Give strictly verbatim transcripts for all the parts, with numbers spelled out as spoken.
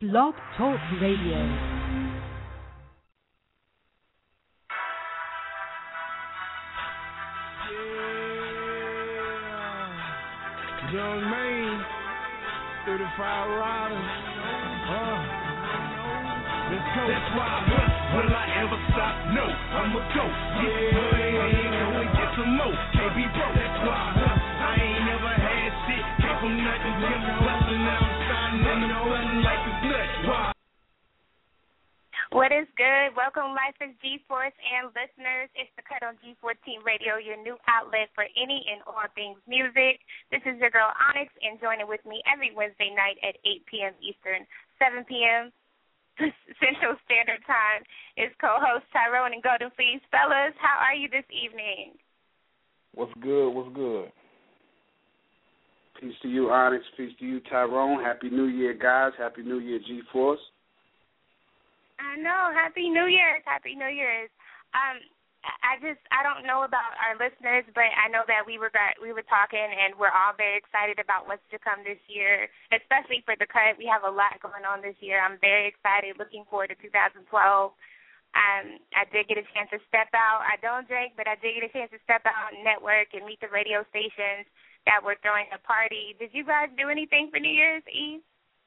Blog Talk Radio. Yeah. Young man, thirty-five riders. Uh, let's go. That's why I bust. Will I ever stop? No, I'ma go. Yeah, ain't go and get some more. Can't be broke. That's why I bust. I ain't never had shit. Came from nothing, kept bustin'. Now I'm shining in the sun like it's nuts. Why? What is good? Welcome, Life is G-Force and listeners. It's The Cut on G fourteen Radio, your new outlet for any and all things music. This is your girl, Onyx, and joining with me every Wednesday night at eight p.m. Eastern, seven p.m. Central Standard Time is co-host Tyrone and Golden Fleece. Fellas, how are you this evening? What's good? What's good? Peace to you, Onyx. Peace to you, Tyrone. Happy New Year, guys. Happy New Year, G-Force. I know. Happy New Year's. Happy New Year's. Um, I just I don't know about our listeners, but I know that we were we were talking, and we're all very excited about what's to come this year, especially for the cut. We have a lot going on this year. I'm very excited. Looking forward to two thousand twelve. Um, I did get a chance to step out. I don't drink, but I did get a chance to step out and network and meet the radio stations that were throwing a party. Did you guys do anything for New Year's Eve?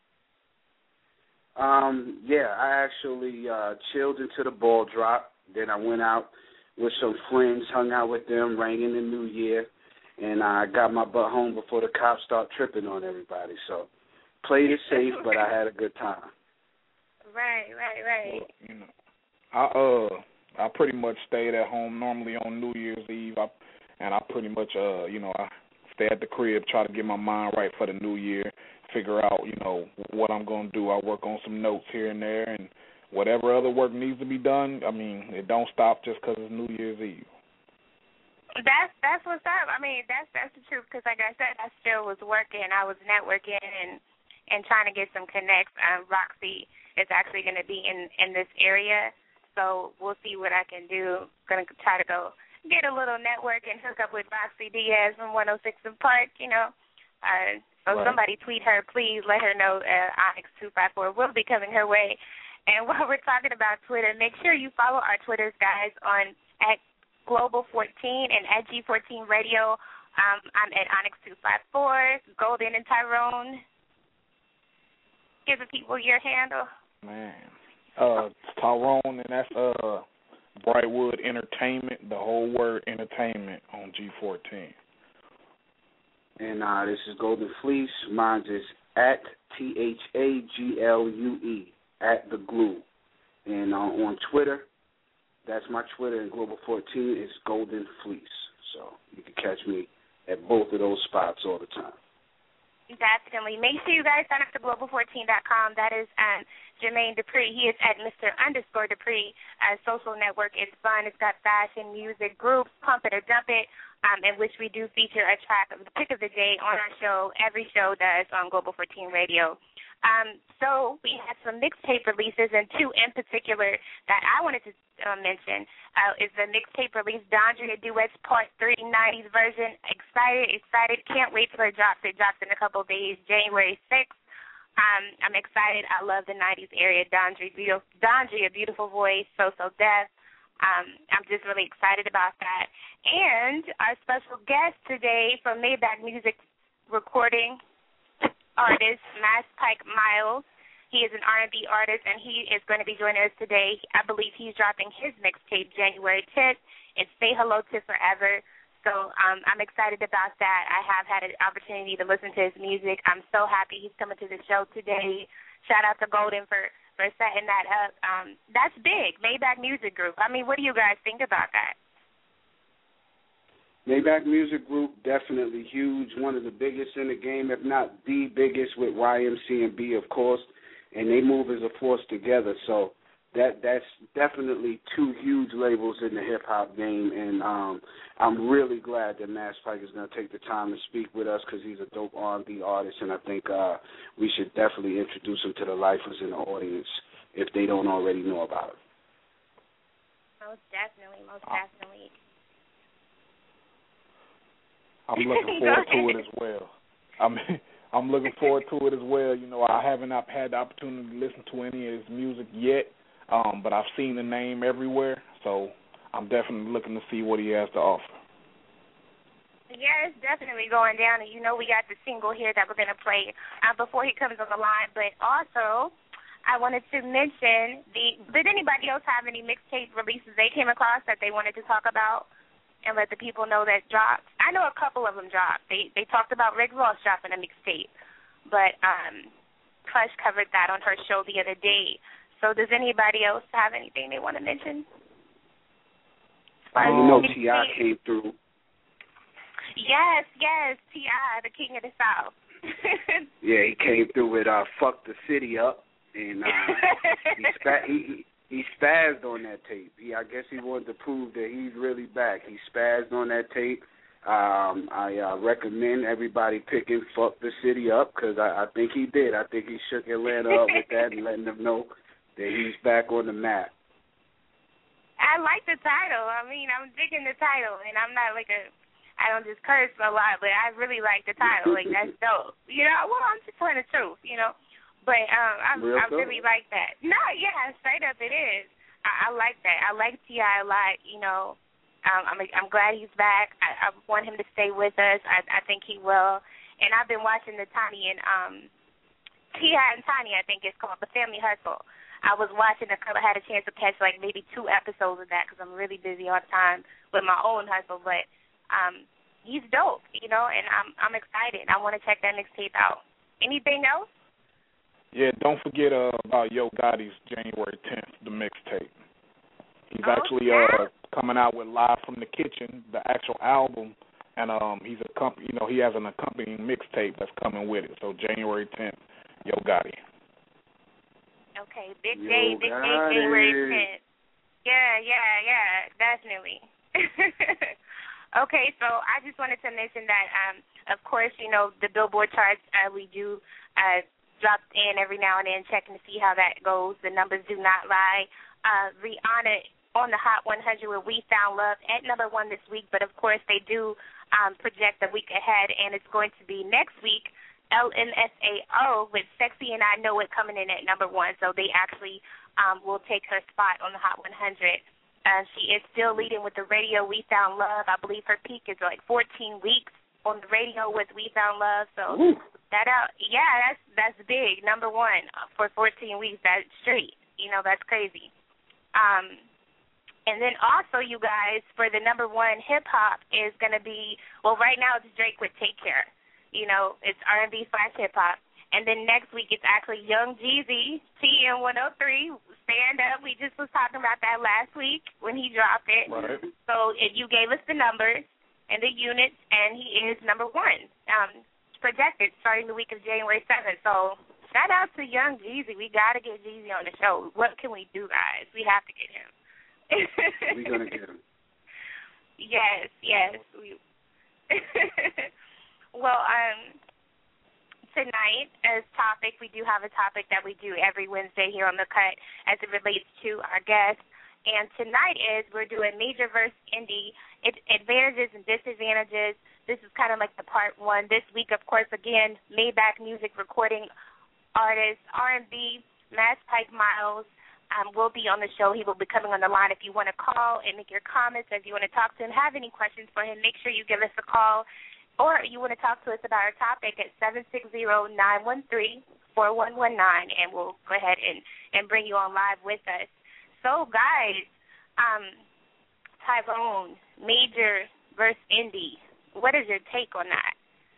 Um, yeah, I actually uh, chilled into the ball drop. Then I went out with some friends, hung out with them, rang in the new year, and I got my butt home before the cops start tripping on everybody. So played it safe, but I had a good time. Right, right, right. Well, you know, I uh, I pretty much stayed at home normally on New Year's Eve, I, and I pretty much uh, you know, I stay at the crib, try to get my mind right for the new year. Figure out, you know, what I'm going to do. I work on some notes here and there, and whatever other work needs to be done, I mean, it don't stop just because it's New Year's Eve. That's that's what's up. I mean, that's that's the truth, because like I said, I still was working. I was networking and, and trying to get some connects. Um, Roxy is actually going to be in, in this area, so we'll see what I can do. Going to try to go get a little network and hook up with Roxy Diaz from one oh six in Park, you know. Uh, so right. Somebody tweet her, please let her know uh, Onyx two five four will be coming her way. And while we're talking about Twitter, make sure you follow our Twitters, guys, on at Global fourteen and at G fourteen Radio. Um, I'm at Onyx two five four, Golden and Tyrone. Give the people your handle. Man, uh, Tyrone, and that's uh, Brightwood Entertainment, the whole word entertainment on G fourteen. And uh, this is Golden Fleece. Mine is at T H A G L U E, at the glue. And uh, on Twitter, that's my Twitter, and Global fourteen is Golden Fleece. So you can catch me at both of those spots all the time. Definitely. Make sure you guys sign up to global fourteen dot com. That is um, Jermaine Dupree. He is at Mister underscore Dupree. Uh, social network. It's fun. It's got fashion, music, groups, pump it or dump it, um, in which we do feature a track of the pick of the day on our show. Every show does on Global fourteen Radio. Um, so we had some mixtape releases, and two in particular that I wanted to uh, mention uh, is the mixtape release Dondria Duets Part three nineties version. Excited, excited. Can't wait till it drops. It drops in a couple of days, January sixth. Um, I'm excited. I love the nineties area. Dondria, beautiful, Dondria, beautiful voice, So So Def. Um, I'm just really excited about that. And our special guest today from Maybach Music Recording artist, Mass Pike Miles. He is an R and B artist, and he is going to be joining us today. I believe he's dropping his mixtape January tenth. It's Say Hello to Forever. So um, I'm excited about that. I have had an opportunity to listen to his music. I'm so happy he's coming to the show today. Shout out to Golden for, for setting that up. Um, that's big, Maybach Music Group. I mean, what do you guys think about that? Maybach Music Group, definitely huge, one of the biggest in the game, if not the biggest, with Y M C and B, of course, and they move as a force together. So that that's definitely two huge labels in the hip-hop game, and um, I'm really glad that Mass Pike is going to take the time to speak with us, because he's a dope R and B artist, and I think uh, we should definitely introduce him to the lifers in the audience if they don't already know about it. Most definitely, most definitely. I'm looking forward to it as well. I'm I'm looking forward to it as well. You know, I haven't had the opportunity to listen to any of his music yet, um, but I've seen the name everywhere, so I'm definitely looking to see what he has to offer. Yeah, it's definitely going down, and you know we got the single here that we're going to play uh, before he comes on the line. But also, I wanted to mention, the. did anybody else have any mixtape releases they came across that they wanted to talk about and let the people know that dropped? I know a couple of them dropped. They they talked about Rick Ross dropping a mixtape, but um, Plush covered that on her show the other day. So does anybody else have anything they want to mention? I um, know T I came through. Yes, yes, T I, the king of the South. Yeah, he came through with uh, "Fuck the City Up," and uh, he, spa- he he spazzed on that tape. He, I guess he wanted to prove that he's really back. He spazzed on that tape. Um, I uh, recommend everybody picking "Fuck the City Up" because I, I think he did. I think he shook Atlanta up with that and letting them know that he's back on the map. I like the title. I mean, I'm digging the title, and I'm not like a. I don't just curse a lot, but I really like the title. Like, that's dope. You know, well, I'm just telling the truth, you know. But um, I, I really like that. No, yeah, straight up it is. I, I like that. I like T I a lot, you know. Um, I'm I'm glad he's back. I, I want him to stay with us. I, I think he will. And I've been watching the Tiny and um, T I and Tiny, I think it's called, The Family Hustle. I was watching a couple, I had a chance to catch like maybe two episodes of that because I'm really busy all the time with my own hustle, but Um, he's dope, you know, and I'm I'm excited. I want to check that mixtape out. Anything else? Yeah, don't forget uh, about Yo Gotti's January tenth, the mixtape. He's oh, actually yeah? uh, coming out with Live from the Kitchen, the actual album, and um, he's a comp- you know, he has an accompanying mixtape that's coming with it. So January tenth, Yo Gotti. Okay, big Yo day, big day, January tenth. Yeah, yeah, yeah, definitely. Okay, so I just wanted to mention that, um, of course, you know, the Billboard charts, uh, we do uh, drop in every now and then, checking to see how that goes. The numbers do not lie. Uh, Rihanna on the Hot one hundred with We Found Love at number one this week, but, of course, they do um, project a week ahead, and it's going to be next week, L M F A O with Sexy and I Know It coming in at number one. So they actually um, will take her spot on the Hot one hundred. Uh, she is still leading with the radio We Found Love. I believe her peak is like fourteen weeks on the radio with We Found Love. So Ooh. that out, yeah, that's that's big. Number one for fourteen weeks. That's straight. You know, that's crazy. Um, and then also, you guys, for the number one hip hop is going to be, well, right now it's Drake with Take Care. You know, it's R and B slash hip hop. And then next week it's actually Young Jeezy, T M one oh three, Stand Up. We just was talking about that last week when he dropped it. Right. So if you gave us the numbers and the units, and he is number one, um, projected starting the week of January seventh. So shout out to Young Jeezy. We got to get Jeezy on the show. What can we do, guys? We have to get him. We're going to get him. Yes, yes. We well, um... tonight, as topic, we do have a topic that we do every Wednesday here on The Cut as it relates to our guests. And tonight is we're doing Major versus Indie, it, advantages and disadvantages. This is kind of like the part one. This week, of course, again, Maybach Music recording artist, R and B, Mass Pike Miles um, will be on the show. He will be coming on the line. If you want to call and make your comments, if you want to talk to him, have any questions for him, make sure you give us a call. Or you want to talk to us about our topic at seven six zero, nine one three, four one one nine, and we'll go ahead and, and bring you on live with us. So, guys, um, Tyrone, Major versus Indie, what is your take on that?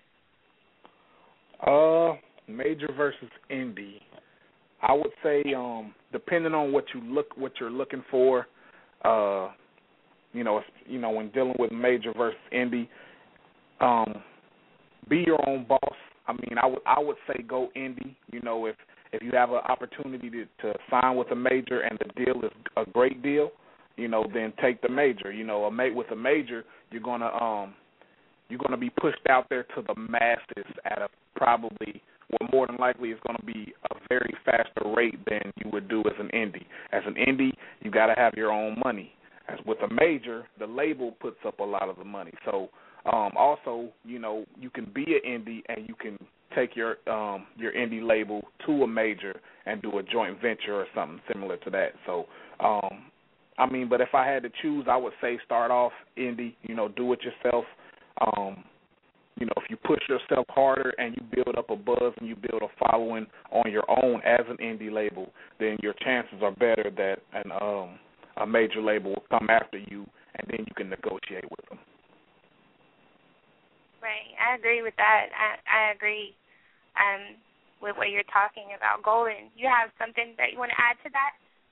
Uh, Major versus Indie. I would say, um, depending on what you look, what you're looking for, uh, you know, you know, when dealing with Major versus Indie. Um, be your own boss. I mean, I would I would say go indie. You know, if if you have an opportunity to, to sign with a major and the deal is a great deal, you know, then take the major. You know, a ma- with a major, you're gonna um you're gonna be pushed out there to the masses at a probably, well, more than likely it's gonna be a very faster rate than you would do as an indie. As an indie, you got to have your own money. As with a major, the label puts up a lot of the money. So. Um, also, you know, you can be an indie and you can take your um, your indie label to a major and do a joint venture or something similar to that. So, um, I mean, but if I had to choose, I would say start off indie. You know, do it yourself. Um, you know, if you push yourself harder and you build up a buzz and you build a following on your own as an indie label, then your chances are better that an um, a major label will come after you, and then you can negotiate with them. Right, I agree with that. I, I agree um, with what you're talking about. Golden, you have something that you want to add to that?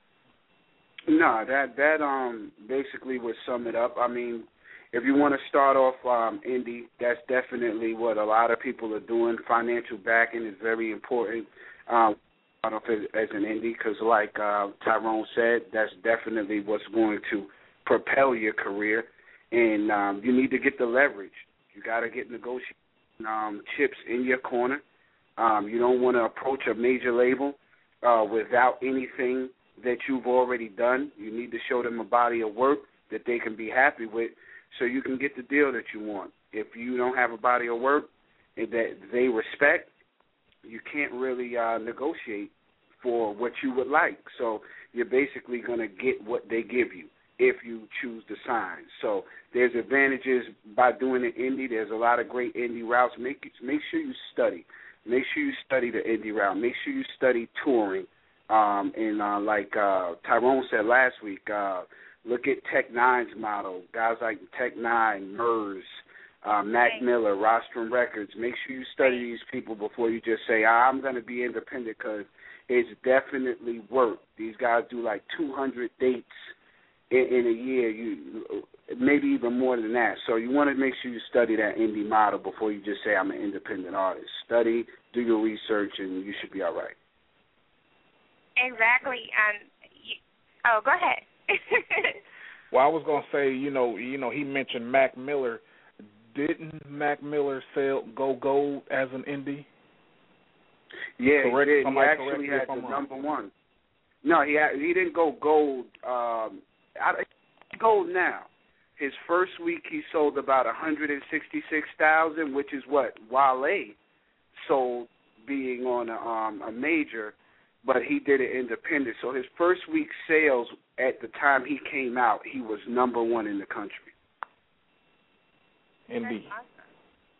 No, that that um basically would sum it up. I mean, if you want to start off um, indie, that's definitely what a lot of people are doing. Financial backing is very important. Um, I don't know if as an indie, because like uh, Tyrone said, that's definitely what's going to propel your career, and um, you need to get the leverage. You got to get negotiation um, chips in your corner. Um, you don't want to approach a major label uh, without anything that you've already done. You need to show them a body of work that they can be happy with so you can get the deal that you want. If you don't have a body of work that they respect, you can't really uh, negotiate for what you would like. So you're basically going to get what they give you if you choose to sign. So there's advantages by doing an indie. There's a lot of great indie routes. Make make sure you study. Make sure you study the indie route. Make sure you study touring. Um, and uh, like uh, Tyrone said last week, uh, look at Tech Nine's model. Guys like Tech Nine, Murs, uh, Mac right. Miller, Rostrum Records. Make sure you study these people before you just say, I'm going to be independent, because it's definitely work. These guys do like two hundred dates in, in a year, you maybe even more than that. So you want to make sure you study that indie model before you just say, I'm an independent artist. Study, do your research, and you should be all right. Exactly. Um, you, oh, go ahead. Well, I was gonna say, you know, you know, he mentioned Mac Miller. Didn't Mac Miller sell go gold as an indie? Yeah, correct, he did. He actually had the wrong. number one. No, he had, he didn't go gold. Um, I, gold now. His first week he sold about one hundred sixty-six thousand, which is what Wale sold being on a, um, a major. But he did it independent. So his first week sales at the time he came out, he was number one in the country. Indeed. Awesome.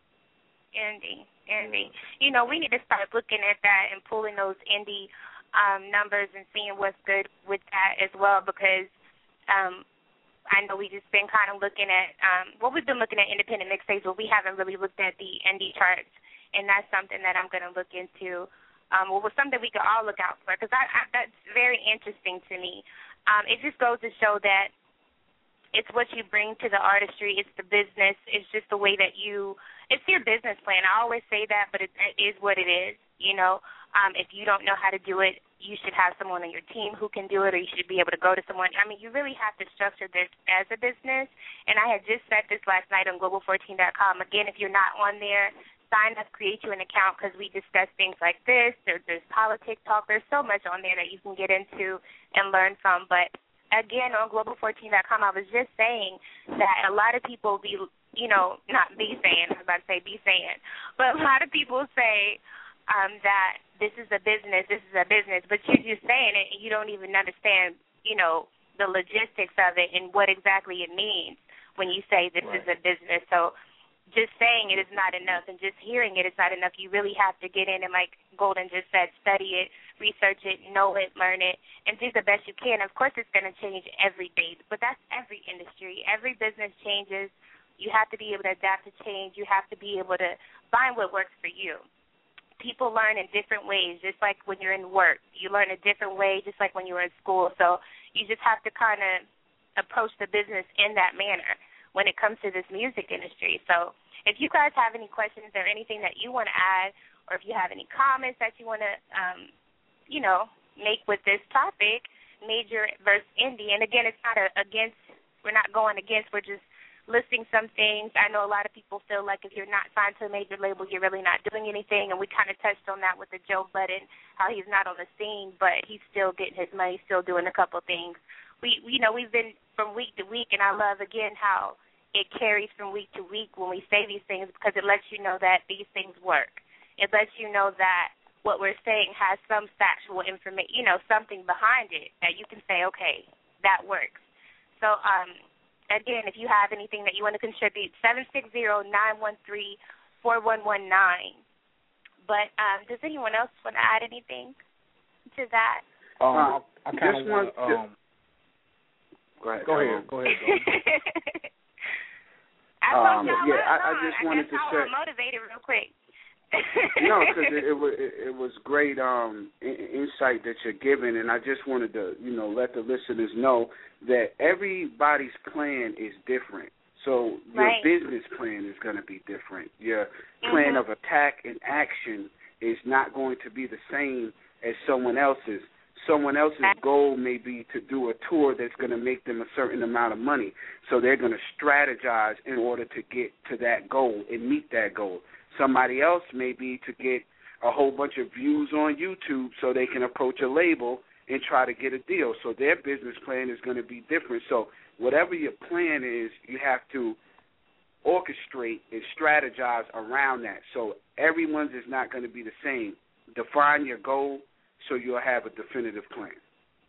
Indie, indie. You know, we need to start looking at that and pulling those indie um, numbers and seeing what's good with that as well, because um, I know we just been kind of looking at, um, well, we've been looking at independent mixtapes, but we haven't really looked at the indie charts, and that's something that I'm going to look into. Um, well, was something we could all look out for, because I, I, that's very interesting to me. Um, it just goes to show that it's what you bring to the artistry. It's the business. It's just the way that you – it's your business plan. I always say that, but it, it is what it is, you know. Um, if you don't know how to do it, you should have someone on your team who can do it, or you should be able to go to someone. I mean, you really have to structure this as a business. And I had just said this last night on global fourteen dot com. Again, if you're not on there, sign up, create you an account, because we discuss things like this. There, there's politics talk. There's so much on there that you can get into and learn from. But, again, on global fourteen dot com, I was just saying that a lot of people be, you know, not be saying, I was about to say be saying, but a lot of people say um, that this is a business, this is a business, but you're just saying it and you don't even understand, you know, the logistics of it and what exactly it means when you say this right. is a business. So, just saying it is not enough, and just hearing it is not enough. You really have to get in and, like Golden just said, study it, research it, know it, learn it, and do the best you can. Of course, it's going to change every day, but that's every industry. Every business changes. You have to be able to adapt to change. You have to be able to find what works for you. People learn in different ways, just like when you're in work. You learn a different way, just like when you were in school. So you just have to kind of approach the business in that manner when it comes to this music industry. So if you guys have any questions or anything that you want to add, or if you have any comments that you want to, um, you know, make with this topic, major versus indie. And, again, it's not a, against, we're not going against, we're just listing some things. I know a lot of people feel like if you're not signed to a major label, you're really not doing anything, and we kind of touched on that with the Joe Budden, how he's not on the scene, but he's still getting his money, still doing a couple things. We, you know, we've been from week to week, and I love, again, how it carries from week to week when we say these things, because it lets you know that these things work. it lets you know that what we're saying has some factual information, you know, something behind it that you can say, okay, that works. So, um, again, if you have anything that you want to contribute, seven six zero, nine one three, four one one nine. But um, does anyone else want to add anything to that? Um, I, I kind of want to. Um, go ahead. Go ahead. Go ahead. Go ahead. I um, y'all yeah, I, I on. just I wanted guess to I say. was motivated real quick. No, because it, it was it, it was great um, insight that you're giving, and I just wanted to you know let the listeners know that everybody's plan is different. So your right. business plan is going to be different. Your plan mm-hmm. of attack and action is not going to be the same as someone else's. Someone else's goal may be to do a tour that's going to make them a certain amount of money. So they're going to strategize in order to get to that goal and meet that goal. Somebody else may be to get a whole bunch of views on YouTube so they can approach a label and try to get a deal. So their business plan is going to be different. So whatever your plan is, you have to orchestrate and strategize around that. So everyone's is not going to be the same. Define your goal so you'll have a definitive plan.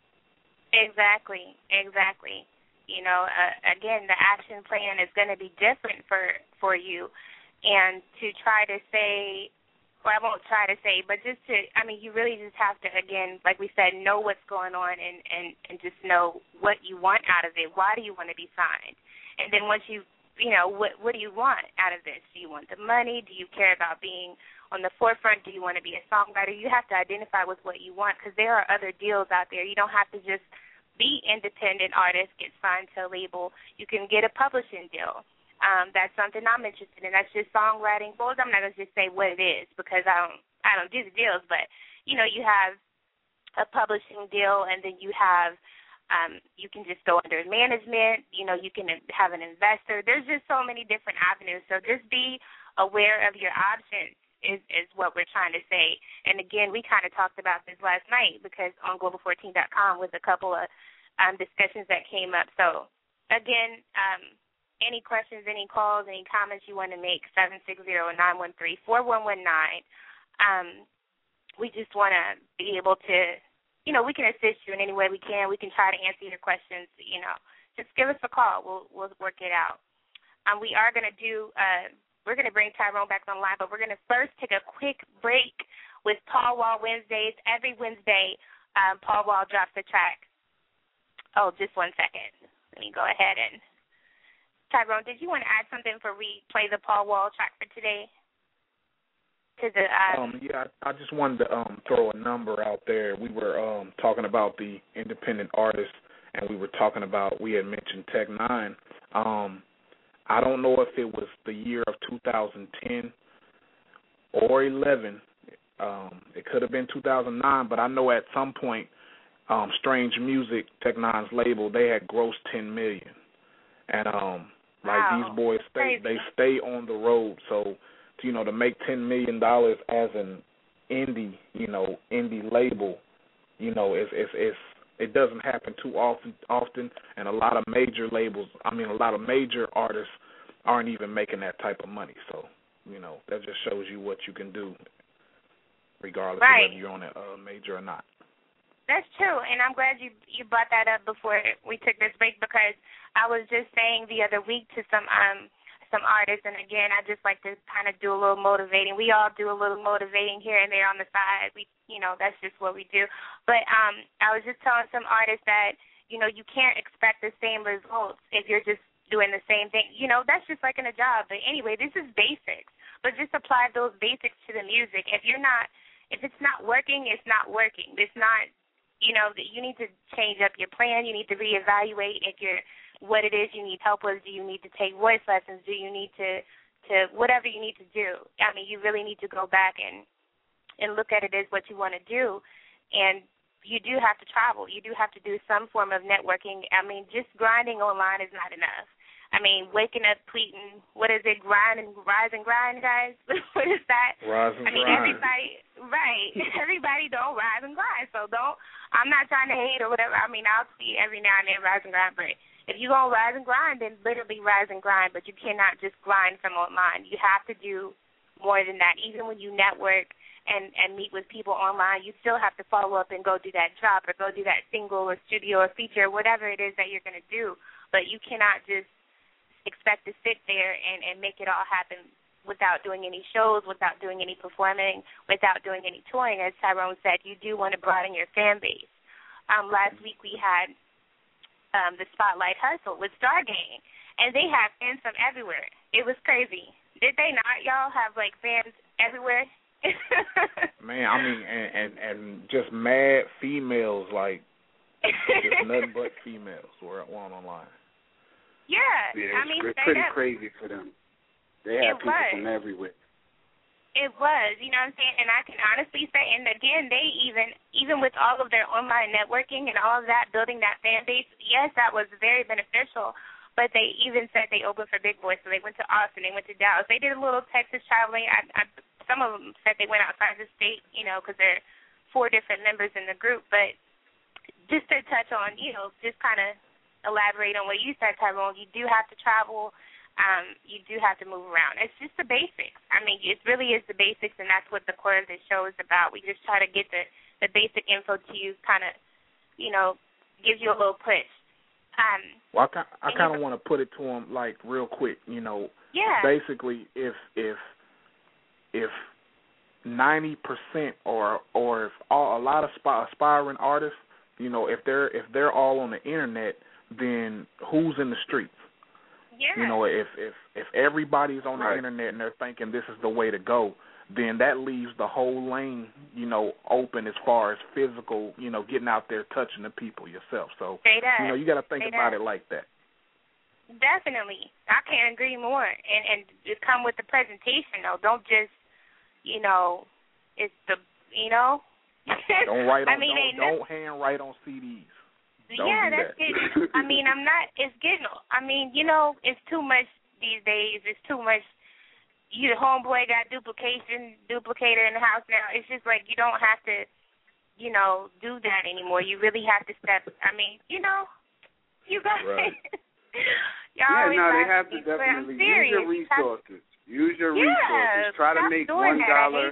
Exactly, exactly. You know, uh, again, the action plan is going to be different for, for you. And to try to say, or I won't try to say, but just to, I mean, you really just have to, again, like we said, know what's going on and, and, and just know what you want out of it. Why do you want to be signed? And then once you, you know, what what do you want out of this? Do you want the money? Do you care about being on the forefront? Do you want to be a songwriter? You have to identify with what you want because there are other deals out there. You don't have to just be independent artist, get signed to a label. You can get a publishing deal. Um, that's something I'm interested in. That's just songwriting. Well, I'm not going to just say what it is because I don't I don't do the deals, but, you know, you have a publishing deal and then you have um, you can just go under management. You know, you can have an investor. There's just so many different avenues. So just be aware of your options is, is what we're trying to say. And, again, we kind of talked about this last night because on global fourteen dot com was a couple of um, discussions that came up. So, again, um, any questions, any calls, any comments you want to make, seven six zero, nine one three, four one one nine. Um, we just want to be able to, you know, we can assist you in any way we can. We can try to answer your questions, you know. Just give us a call. We'll we'll work it out. Um, we are going to do, uh, we're going to bring Tyrone back online, but we're going to first take a quick break with Paul Wall Wednesdays. Every Wednesday, um, Paul Wall drops a track. Oh, just one second. Let me go ahead and. Tyrone, did you want to add something before we play the Paul Wall track for today? To the uh, um, yeah, I, I just wanted to um, throw a number out there. We were um, talking about the independent artists, and we were talking about, we had mentioned Tech Nine. Um, I don't know if it was the year of two thousand ten or eleven. Um, it could have been two thousand nine, but I know at some point, um, Strange Music, Tech Nine's label, they had grossed ten million dollars. And um, like wow. these boys, stay, they stay on the road. So, to, you know, to make ten million dollars as an indie, you know, indie label, you know, it's, it's, it's, it doesn't happen too often, often. And a lot of major labels, I mean, a lot of major artists aren't even making that type of money. So, you know, that just shows you what you can do, regardless right. of whether you're on a uh, major or not. That's true, and I'm glad you you brought that up before we took this break because I was just saying the other week to some um some artists, and again, I just like to kind of do a little motivating. We all do a little motivating here and there on the side. We, you know, that's just what we do. But um, I was just telling some artists that, you know, you can't expect the same results if you're just doing the same thing. You know, that's just like in a job. But anyway, this is basics. But just apply those basics to the music. If you're not, if it's not working, it's not working. It's not. You know, you need to change up your plan. You need to reevaluate if you're what it is you need help with. Do you need to take voice lessons? Do you need to, to whatever you need to do? I mean, you really need to go back and, and look at it as what you want to do. And you do have to travel. You do have to do some form of networking. I mean, just grinding online is not enough. I mean, waking up, tweeting, what is it, grind and rise and grind, guys? What is that? Rise and I mean, grind. everybody, right. Everybody don't rise and grind. So don't, I'm not trying to hate or whatever. I mean, I'll see every now and then rise and grind. But if you're going to rise and grind, then literally rise and grind. But you cannot just grind from online. You have to do more than that. Even when you network and, and meet with people online, you still have to follow up and go do that drop or go do that single or studio or feature, whatever it is that you're going to do. But you cannot just expect to sit there and, and make it all happen without doing any shows, without doing any performing, without doing any touring. As Tyrone said, you do want to broaden your fan base. Um, last week we had um, the Spotlight Hustle with Stargang, and they have fans from everywhere. It was crazy. Did they not? Y'all have, like, fans everywhere? Man, I mean, and, and, and just mad females, like, just nothing but females were one online. Yeah, yeah I mean, it's pretty up. crazy for them. They have it people was. from everywhere. It was, you know what I'm saying? And I can honestly say, and again, they even, even with all of their online networking and all of that, building that fan base, yes, that was very beneficial, but they even said they opened for Big Boy, so they went to Austin, they went to Dallas. They did a little Texas traveling. I, I, some of them said they went outside the state, you know, because there are four different members in the group. But just to touch on, you know, just kind of elaborate on what you said, Tyrone, you do have to travel. Um, you do have to move around. It's just the basics. I mean, it really is the basics, and that's what the core of this show is about. We just try to get the, the basic info to you, kind of, you know, give you a little push. Um, well, I, I kind of want to put it to them, like, real quick, you know. Yeah. Basically, if if if ninety percent or or if all, a lot of aspiring artists, you know, if they're if they're all on the internet, then who's in the streets? Yeah. You know, if if if everybody's on the right. internet and they're thinking this is the way to go, then that leaves the whole lane, you know, open as far as physical, you know, getting out there touching the people yourself. So, you know, you got to think Straight about up. it like that. Definitely. I can't agree more. And and just come with the presentation, though. Don't just, you know, it's the, you know. Don't write on, I mean, don't, don't hand write on C Ds. Don't yeah, do that's that. it. I mean, I'm not, it's getting, I mean, you know, it's too much these days. It's too much. You, the homeboy got duplication, duplicator in the house now. It's just like you don't have to, you know, do that anymore. You really have to step, I mean, you know, you got right. Y'all yeah, no, they have me, to definitely use serious. your resources. Use your yeah, resources. Try to make one dollar.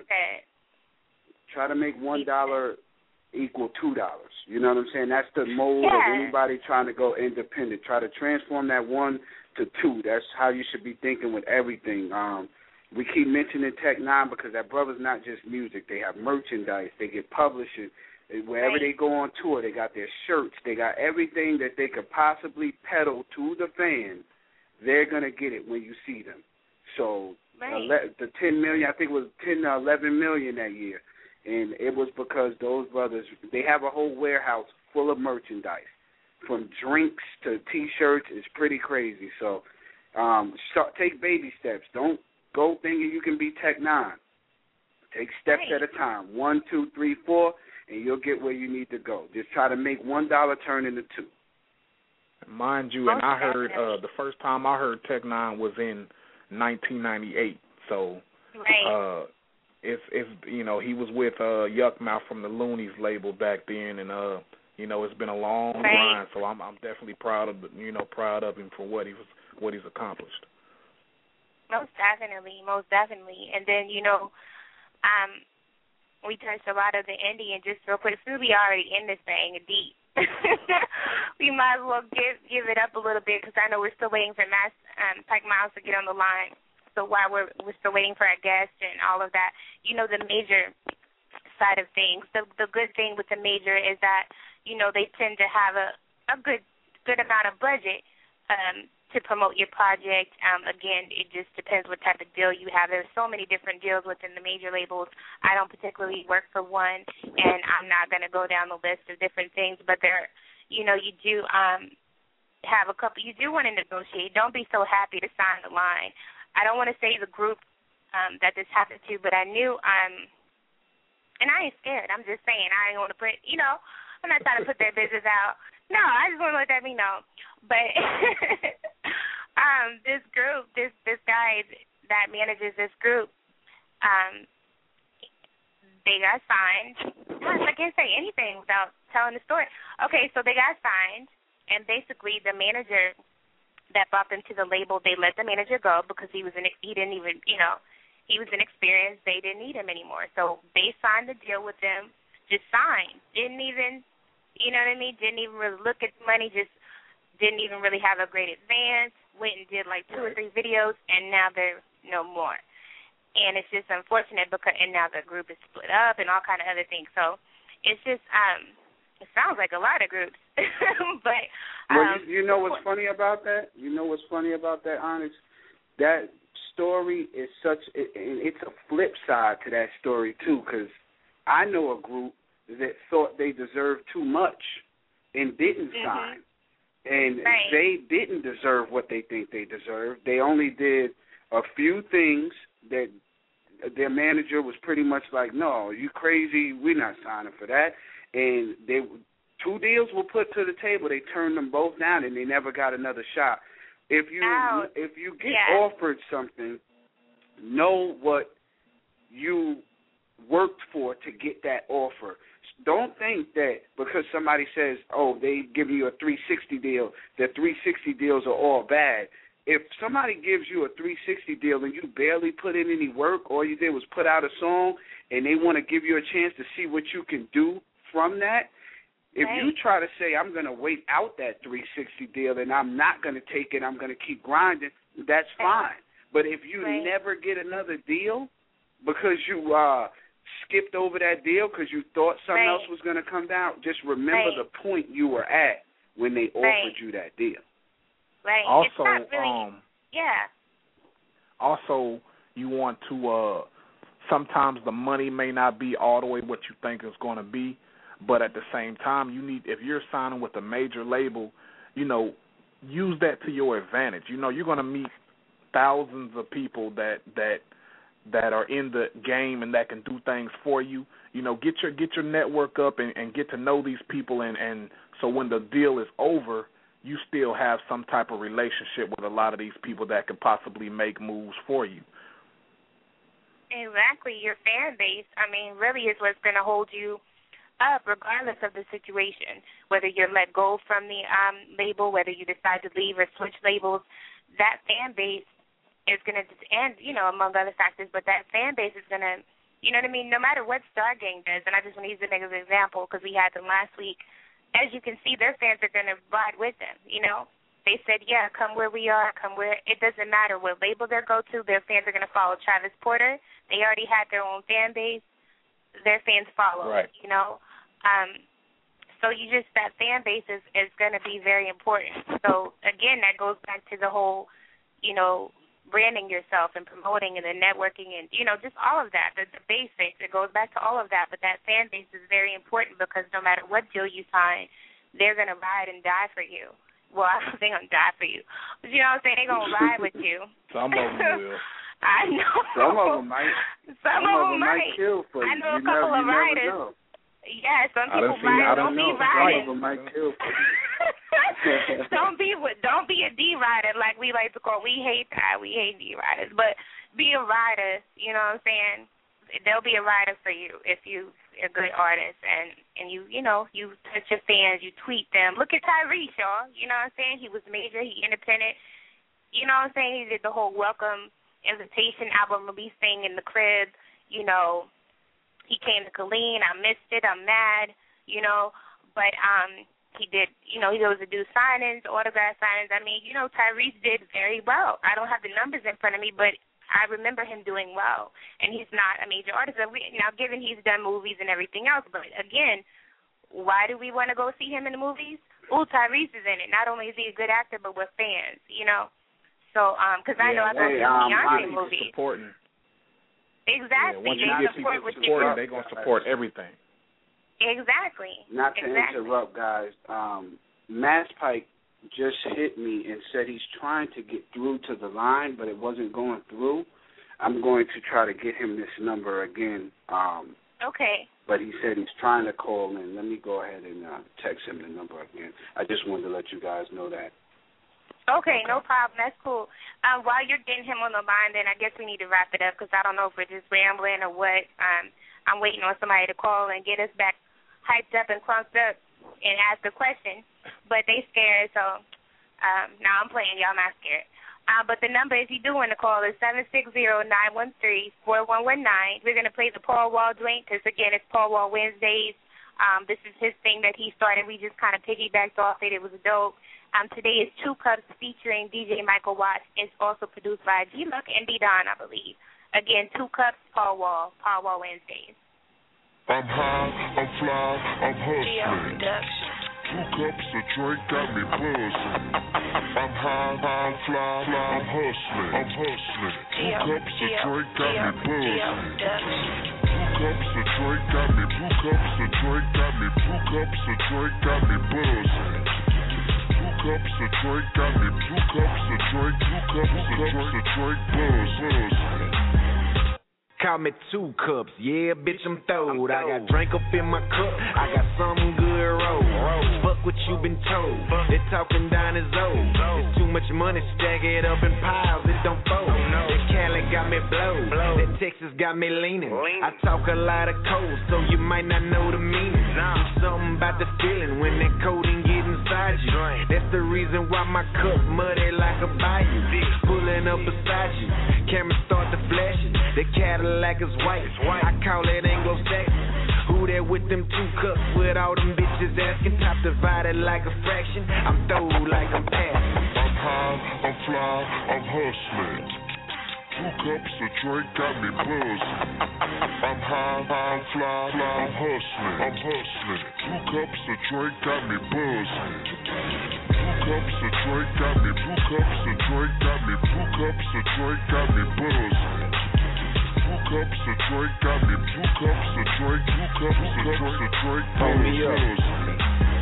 Try to make one dollar equal two dollars. You know what I'm saying? That's the mode yeah. of anybody trying to go independent. Try to transform that one to two. That's how you should be thinking with everything. Um, we keep mentioning Tech Nine because that brother's not just music. They have merchandise. They get publishing. Wherever right. they go on tour, they got their shirts. They got everything that they could possibly peddle to the fans. They're going to get it when you see them. So right. ele- the ten million, I think it was ten or eleven million that year. And it was because those brothers, they have a whole warehouse full of merchandise, from drinks to T-shirts. It's pretty crazy. So um, start, take baby steps. Don't go thinking you can be Tech Nine. Take steps right. at a time. One, two, three, four, and you'll get where you need to go. Just try to make one dollar turn into two. Mind you, and I heard uh, the first time I heard Tech Nine was in nineteen ninety-eight. So. Right. Uh, It's, it's you know, he was with uh, Yuckmouth from the Loonies label back then, and uh, you know, it's been a long right. grind. So I'm, I'm definitely proud of, you know, proud of him for what he was, what he's accomplished. Most definitely, most definitely. And then you know, um, we touched a lot of the indie, and just real quick, since we already in this thing deep, we might as well give give it up a little bit because I know we're still waiting for Mass um, Pike Miles to get on the line. So while we're we're still waiting for our guest and all of that, you know, the major side of things, the the good thing with the major is that, you know, they tend to have a, a good good amount of budget um, to promote your project. Um, again, it just depends what type of deal you have. There's so many different deals within the major labels. I don't particularly work for one, and I'm not going to go down the list of different things, but there, you know, you do um, have a couple. You do want to negotiate. Don't be so happy to sign the line. I don't want to say the group um, that this happened to, but I knew, um, and I ain't scared. I'm just saying I didn't want to put, you know, I'm not trying to put their business out. No, I just want to let that be known. But um, this group, this this guy that manages this group, um, they got signed. Gosh, I can't say anything without telling the story. Okay, so they got signed, and basically the manager that brought them to the label, they let the manager go because he was in, he didn't even, you know, he was inexperienced. They didn't need him anymore. So they signed the deal with them, just signed. Didn't even, you know what I mean, didn't even really look at the money, just didn't even really have a great advance, went and did like two right. or three videos, and now they're no more. And it's just unfortunate because, and now the group is split up and all kind of other things. So it's just, um, it sounds like a lot of groups. but um, well, you, you know what's funny about that? You know what's funny about that, Onyx? That story is such, it, it's a flip side to that story, too, because I know a group that thought they deserved too much and didn't mm-hmm. sign. And right. they didn't deserve what they think they deserved. They only did a few things that their manager was pretty much like, no, you crazy, we're not signing for that. And they two deals were put to the table. They turned them both down, and they never got another shot. If you Ouch. if you get yeah. offered something, know what you worked for to get that offer. Don't think that because somebody says, oh, they give you a three sixty deal, that three sixty deals are all bad. If somebody gives you a three sixty deal and you barely put in any work, all you did was put out a song, and they want to give you a chance to see what you can do from that, if right. you try to say, I'm going to wait out that three sixty deal and I'm not going to take it, I'm going to keep grinding, that's fine. But if you right. never get another deal because you uh, skipped over that deal because you thought something right. else was going to come down, just remember right. the point you were at when they offered right. you that deal. Right. Also, it's not really, um, yeah. Also, you want to. Uh, sometimes the money may not be all the way what you think it's going to be, but at the same time, you need. If you're signing with a major label, you know, use that to your advantage. You know, you're going to meet thousands of people that that that are in the game and that can do things for you. You know, get your get your network up and, and get to know these people, and, and so when the deal is over, you still have some type of relationship with a lot of these people that could possibly make moves for you. Exactly. Your fan base, I mean, really is what's going to hold you up regardless of the situation, whether you're let go from the um, label, whether you decide to leave or switch labels. That fan base is going to, and, you know, among other factors, but that fan base is going to, you know what I mean, no matter what Stargang does, and I just want to use the negative example because we had them last week, as you can see, their fans are going to ride with them, you know. They said, yeah, come where we are, come where, it doesn't matter what label they go to, their fans are going to follow Travis Porter. They already had their own fan base. Their fans follow, right. you know. Um, so you just, that fan base is, is going to be very important. So, again, that goes back to the whole, you know, branding yourself and promoting and the networking and, you know, just all of that, the, the basics. It goes back to all of that. But that fan base is very important because no matter what deal you sign, they're going to ride and die for you. Well, I don't think I'm going to die for you. But you know what I'm saying? They're going to ride with you. Some of them will. I know. Some of them might. Some, some of them them might kill for you. I know you a couple never, of riders. Yeah, some people ride. Don't be riding. Some of them might kill for you. don't be don't be a D rider like we like to call. We hate that. We hate D riders, but be a rider. You know what I'm saying? There'll be a rider for you if you are a good artist and and you you know you touch your fans, you tweet them. Look at Tyrese, y'all. You know what I'm saying? He was major. He independent. You know what I'm saying? He did the whole welcome invitation album release thing in the crib. You know, he came to Colleen. I missed it. I'm mad. You know, but um. He did, you know, he was to do signings, autograph signings. I mean, you know, Tyrese did very well. I don't have the numbers in front of me, but I remember him doing well. And he's not a major artist. Now, given he's done movies and everything else, but again, why do we want to go see him in the movies? Ooh, Tyrese is in it. Not only is he a good actor, but we're fans, you know. So, um, because I yeah, know I go hey, see um, Beyonce movies. Supporting. Exactly. Yeah, once they you get support people what supporting, you they're going to support everything. Exactly. Not to exactly. interrupt, guys. Um, Mass Pike just hit me and said he's trying to get through to the line, but it wasn't going through. I'm going to try to get him this number again. Um, okay. But he said he's trying to call in. Let me go ahead and uh, text him the number again. I just wanted to let you guys know that. Okay, no problem. That's cool. Um, while you're getting him on the line, then I guess we need to wrap it up because I don't know if we're just rambling or what. Um, I'm waiting on somebody to call and get us back hyped up and clunked up and ask a question, but they scared, so um, now I'm playing. Y'all not scared. Uh, but the number, if you do want to call, is seven six zero, nine one three, four one one nine. We're going to play the Paul Wall joint because, again, it's Paul Wall Wednesdays. Um, this is his thing that he started. We just kind of piggybacked off it. It was dope. Um, today is Two Cups featuring D J Michael Watts. It's also produced by G-Luck and B-Don, I believe. Again, Two Cups, Paul Wall, Paul Wall Wednesdays. I'm high, I'm fly, I'm hustling. Two cups of drink got me buzzing. I'm high, I'm fly, fly, I'm hustling. I'm hustling. Two cups of drink got me buzzing. Two cups of drink got me. Two cups of drink got me. Two cups of drink got me buzzing. Two cups of drink got me. Two cups of drink. Two cups of drink buzzing. Call me Two Cups, yeah, bitch, I'm throwed. I got drink up in my cup, I got something good roll. Fuck what you been told, they talking down his old. It's too much money, stack it up in piles, it don't fold. That Cali got me blowed, that Texas got me leaning. I talk a lot of code, so you might not know the meaning. There's something about the feeling when that codeine get inside you. That's the reason why my cup muddy like a bayou. Pulling up beside you, cameras start to flashing. The Cadillac is white, I call it Anglo-Saxon. Who there with them two cups with all them bitches asking? Top divided like a fraction, I'm throwed like I'm passing. I'm high, I'm fly, I'm hustling. Two cups of drink got me buzzing. I'm high, I'm fly, fly, I'm hustling. I'm hustling. Two cups of drink got me buzzing. Two cups of drink got me. Two cups of drink got me. Two cups of drink got me buzzing. Two cups of drink got me. Two cups of drink. Two cups of drink buzzing.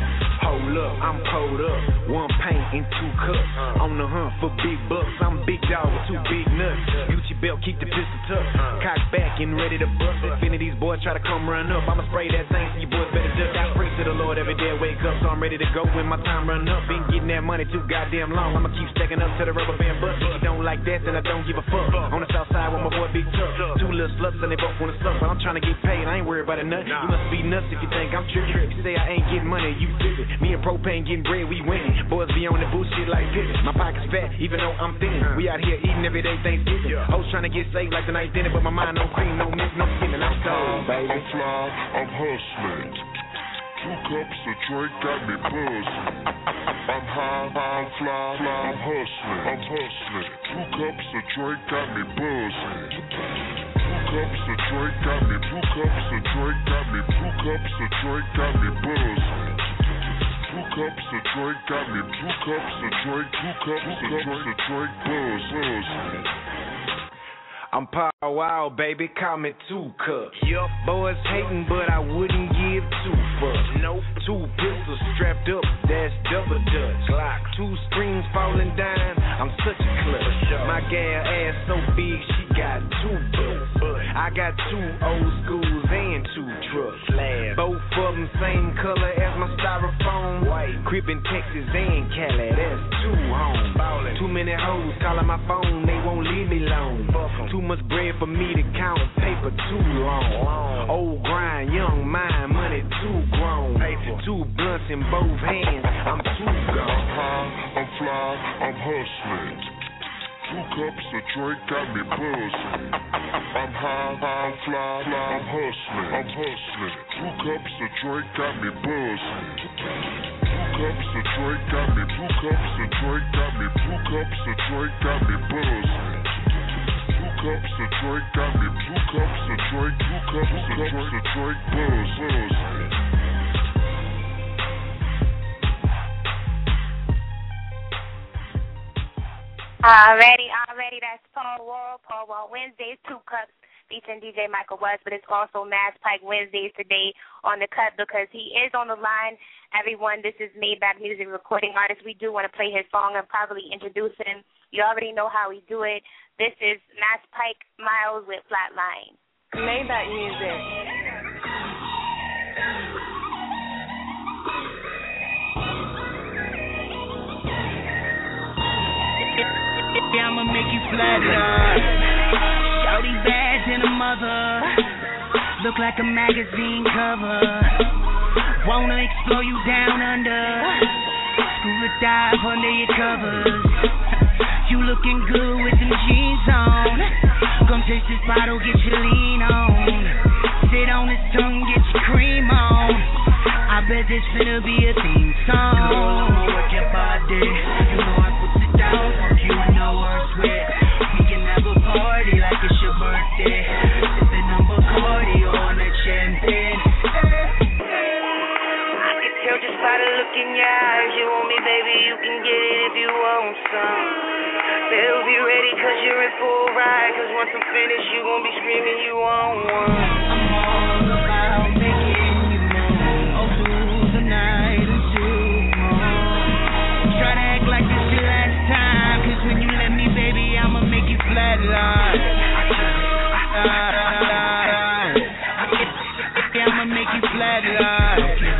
Hold up, I'm pulled up, one paint and two cups. On the hunt for big bucks, I'm big dog with two big nuts. Gucci belt, keep the pistol tucked. Cock back and ready to bust. If any of these boys try to come run up, I'ma spray that thing so you boys better duck. I pray to the Lord every day I wake up, so I'm ready to go when my time run up. Been getting that money too goddamn long, I'ma keep stacking up to the rubber band bust. If you don't like that, then I don't give a fuck. On the south side with my boy Big Tuck. Two little sluts and they both wanna suck, but I'm trying to get paid, I ain't worried about a nut. You must be nuts if you think I'm tripping. You say I ain't getting money, you tripping. Me and Propane getting bread, we winning. Boys be on the bullshit like Pippin. My pocket's fat, even though I'm thin. We out here eating every day Thanksgiving. Hoes trying to get saved like the night dinner, but my mind no cream, no milk, no skin, and I'm sold, baby. I'm fly, I'm hustling. Two cups of drink got me buzzing. I'm high, I'm fly, fly, I'm hustling. I'm hustling. Two cups of drink got me buzzing. Two cups of drink got me. Two cups of drink got me. Two cups of drink got me buzzing. Two cups of drink got me. Two cups of drink. Two cups of drink buzz. I'm Power Wow, baby, call me Two Cups. Yup. Boys hating, but I wouldn't give two fucks. Nope. Two pistols strapped up, that's double dutch. Glock. Two screens falling down, I'm such a clutch. Sure. My gal ass so big, she got two butts. I got two old schools and two trucks. Slab. Both of them same color as my styrofoam. White. Crib in Texas and Cali, that's two homes. Ballin'. Too many hoes calling my phone, they won't leave me alone. Too much bread for me to count, paper too long. Old grind, young mind, money too grown. Two blunts in both hands, I'm too gone. I'm high, I'm fly, I'm hustling. Two cups of drink got me buzzing. I'm high, I'm fly, fly, I'm hustling. I'm hustling. Two cups of drink got me buzzing. Two cups of drink got me. Two cups of drink got me. Two cups of drink got me buzzing. Two cups of drink got me. Two cups of drink. Two cups of drink buzz. Already, already, that's Paul Wall, Paul Wall Wednesdays, Two Cups, featuring D J Michael Watts, but it's also Mass Pike Wednesdays today on the cut because he is on the line. Everyone, this is Maybach Music Recording Artist. We do want to play his song and probably introduce him. You already know how we do it. This is Mass Pike Miles with Flatline. Maybach Music. I'ma make you flatline. Shorty bad than a mother. Look like a magazine cover. Wanna explore you down under. Scuba dive under your covers. You looking good with them jeans on. Come taste this bottle, get your lean on. Sit on his tongue, get your cream on. I bet this finna be a theme song. Girl, I'ma work your body. You know I put it down, fuck you in the worst way. We can have a party like it's your birthday. Sipping on Bacardi on that champagne. I can tell just by the look in your eyes. You want me, baby, you can get it if you want some. Better be ready cause you're in full ride. Cause once I'm finished, you gon' be screaming you want one. I'm all about making you move. All through the night until morning. Try to act like this your last time. Cause when you let me, baby, I'ma make you flatline. I'ma make you flatline.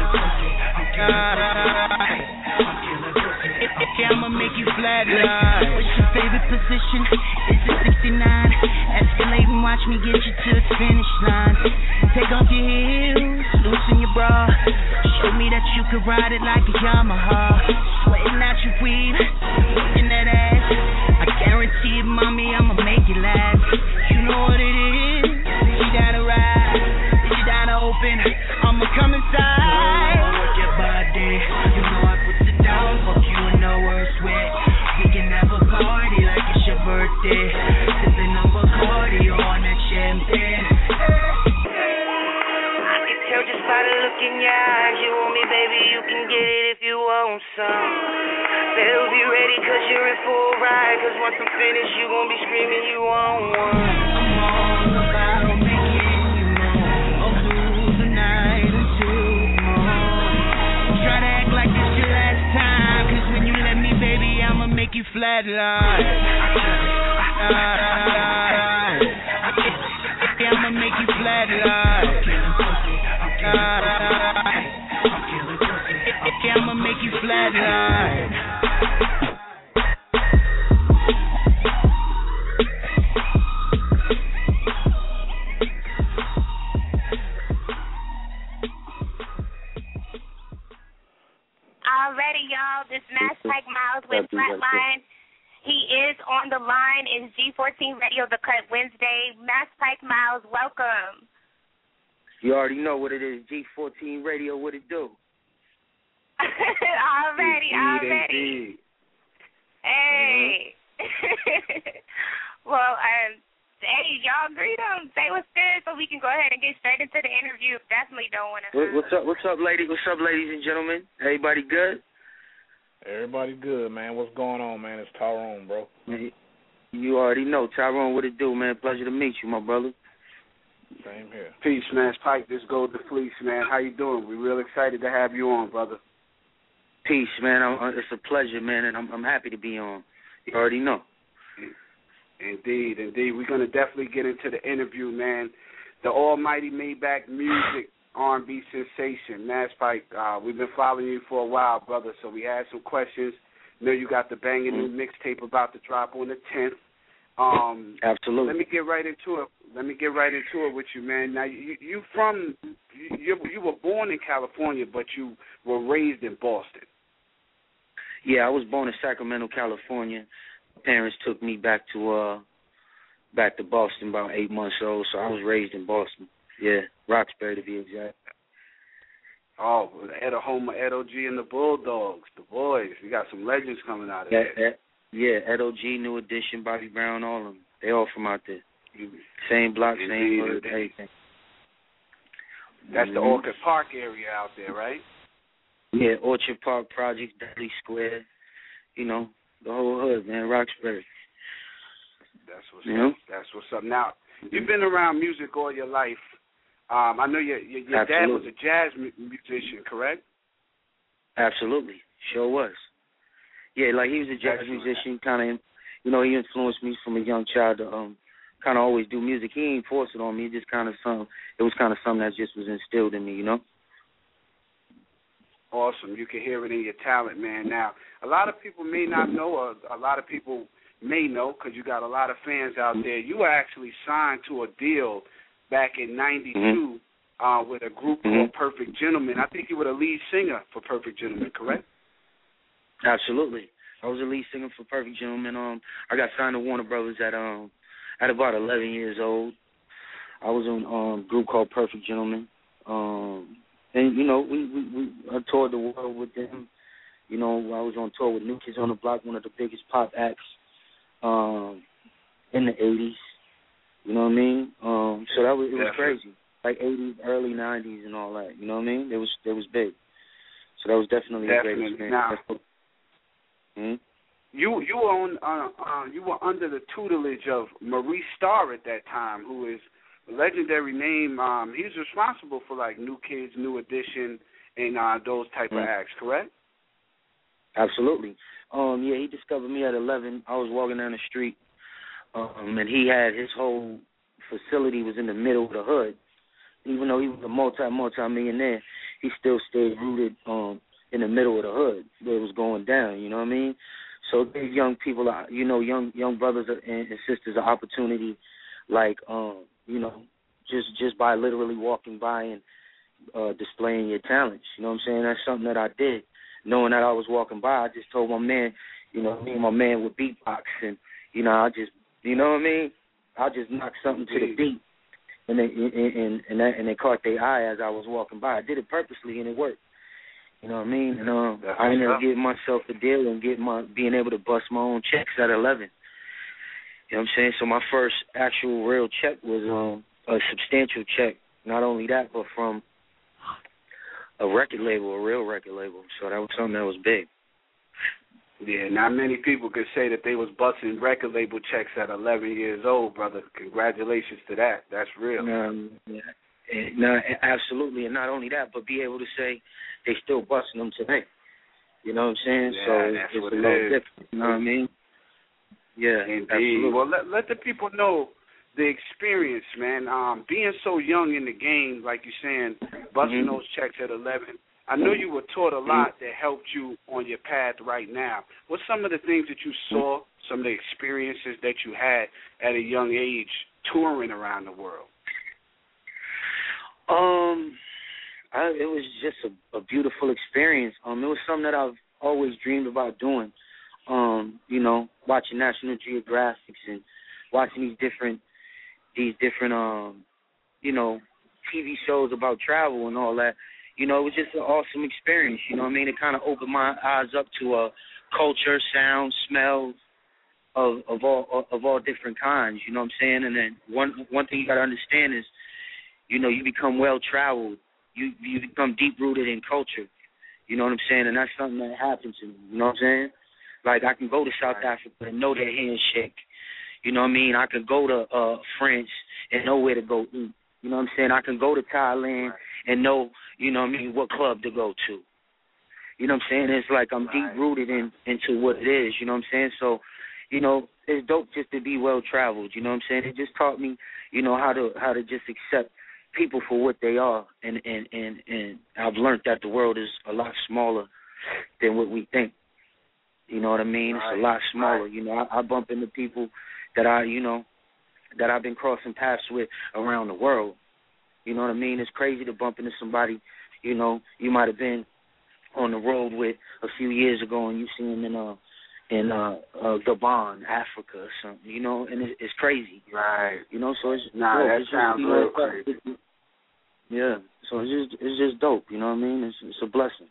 I'ma make you flatline. What's your favorite position? Is it sixty-nine? Escalate and watch me get you to the finish line. Take off your heels, loosen your bra. Show me that you can ride it like a Yamaha. Sweating out your weave, in that ass. I guarantee it, mommy, I'ma make it last. You know what it is. Is you down to ride? Is you down to open? I'ma come inside. Work your body. You know I put it down. Fuck you in the worst way. We can have a party like it's your birthday. Sipping on Bacardi on that champagne. I can tell just by the look in your eyes. You want me, baby, you can get it if you want some. Better be ready cause you're in full ride. Cause once I'm finished, you gon' be screaming you want one. I'm all about making you move. All through the night until morning. Try to act like this your last time. Cause when you let me, baby, I'ma make you flatline. I'ma make you flatline. I'ma make you flatline. Alrighty, y'all. This Mass Pike Miles with Flatline. He is on the line. It's G fourteen Radio, The Cut Wednesday. Mass Pike Miles, welcome. You already know what it is. G fourteen Radio, what it do? already, indeed, already. Indeed. Hey. Mm-hmm. well, um, hey, y'all greet them. Say what's good so we can go ahead and get straight into the interview. Definitely don't want to. What, what's up? What's up, lady? What's up, ladies and gentlemen? Everybody good? Everybody good, man. What's going on, man? It's Tyrone, bro. You already know. Tyrone, what it do, man? Pleasure to meet you, my brother. Same here. Peace, Mass Pike. This goes to Fleece, man. How you doing? We're real excited to have you on, brother. Peace, man. I'm, it's a pleasure, man, and I'm, I'm happy to be on. You already know. Indeed, indeed. We're going to definitely get into the interview, man. The almighty Maybach Music R and B sensation, Mass Pike. Uh, we've been following you for a while, brother, so we had some questions. Know you got the banging mm-hmm. new mixtape about to drop on the tenth. Um, Absolutely. Let me get right into it. Let me get right into it with you, man. Now, you you from you you were born in California, but you were raised in Boston. Yeah, I was born in Sacramento, California. My parents took me back to uh back to Boston about eight months old, so I was raised in Boston. Yeah, Roxbury to be exact. Oh, Edo home of Edo G and the Bulldogs, the boys. We got some legends coming out of yeah, there. Yeah, Edo G, New Edition, Bobby Brown, all of them. They all from out there. Same block, indeed, same hood, indeed. everything. That's mm-hmm. the Orchard Park area out there, right? Yeah, Orchard Park Projects, Dudley Square. You know, the whole hood, man, Roxbury. That's what's you up. That's what's up. Now, you've been around music all your life. Um, I know your your, your dad was a jazz mu- musician, correct? Absolutely, sure was. Yeah, like he was a jazz Excellent. musician, kind of, you know, he influenced me from a young child to um, kind of always do music. He ain't force it on me. It just kind of some, it was kind of something that just was instilled in me, you know. Awesome. You can hear it in your talent, man. Now, a lot of people may not know, or a lot of people may know, because you got a lot of fans out there. You were actually signed to a deal back in ninety-two mm-hmm. uh, with a group mm-hmm. called Perfect Gentlemen. I think you were the lead singer for Perfect Gentlemen, correct? Absolutely. I was a lead singer for Perfect Gentleman. Um, I got signed to Warner Brothers at um at about eleven years old. I was on um, a group called Perfect Gentleman. Um, and, you know, we, we, we I toured the world with them. You know, I was on tour with New Kids on the Block, one of the biggest pop acts um, in the eighties. You know what I mean? Um, so that was it was crazy. Like eighties, early nineties and all that. You know what I mean? It was it was big. So that was definitely, definitely. a great experience. Now, hmm? You you were on uh, uh, you were under the tutelage of Maurice Starr at that time, who is a legendary name. Um, he's responsible for like New Kids, New Edition, and uh, those type mm-hmm. of acts, correct? Absolutely. Um, yeah, he discovered me at eleven. I was walking down the street, um, and he had his whole facility was in the middle of the hood. Even though he was a multi multi millionaire, he still stayed rooted um, in the middle of the hood where it was going down. You know what I mean? So give young people, you know, young young brothers and sisters, an opportunity, like, um, you know, just just by literally walking by and uh, displaying your talents. You know what I'm saying? That's something that I did. Knowing that I was walking by, I just told my man, you know, me and my man would beatbox, and, you know, I just, you know what I mean? I just knocked something to the beat, and they, and, and, and, that, and they caught their eye as I was walking by. I did it purposely, and it worked. You know what I mean? And um, I ended up getting myself a deal and get my being able to bust my own checks at eleven. You know what I'm saying? So my first actual real check was um, a substantial check. Not only that, but from a record label, a real record label. So that was something that was big. Yeah, not many people could say that they was busting record label checks at eleven years old, brother. Congratulations to that. That's real. Um, yeah. And, no, absolutely, and not only that, but be able to say they still busting them today. You know what I'm saying? Yeah, so that's it's what a it little is. different. You know what I mean? Yeah, indeed. Absolutely. Well, let let the people know the experience, man. Um, being so young in the game, like you're saying, busting mm-hmm. those checks at eleven. I know you were taught a lot that helped you on your path right now. What's some of the things that you saw, some of the experiences that you had at a young age touring around the world? Um, I, it was just a, a beautiful experience. Um, it was something that I've always dreamed about doing. Um, you know, watching National Geographics and watching these different, these different, um, you know, T V shows about travel and all that. You know, it was just an awesome experience. You know what I mean? It kind of opened my eyes up to a culture, sound, smells of of all of all different kinds. You know what I'm saying? And then one one thing you got to understand is, you know, you become well-traveled. You you become deep-rooted in culture. You know what I'm saying? And that's something that happens to me. You know what I'm saying? Like, I can go to South Africa and know their handshake. You know what I mean? I can go to uh, France and know where to go eat. You know what I'm saying? I can go to Thailand and know, you know what I mean, what club to go to. You know what I'm saying? It's like I'm deep-rooted in, into what it is. You know what I'm saying? So, you know, it's dope just to be well-traveled. You know what I'm saying? It just taught me, you know, how to how to just accept people for what they are, and, and, and, and I've learned that the world is a lot smaller than what we think. You know what I mean? Right. It's a lot smaller. Right. You know, I, I bump into people that I, you know, that I've been crossing paths with around the world. You know what I mean? It's crazy to bump into somebody, you know, you might have been on the road with a few years ago and you see them in uh in uh, uh Gabon, Africa or something, you know, and it, it's crazy. Right. You know, so it's Nah, dope. that it's sounds just, real know, crazy. Yeah. So it's just it's just dope, you know what I mean? It's it's a blessing.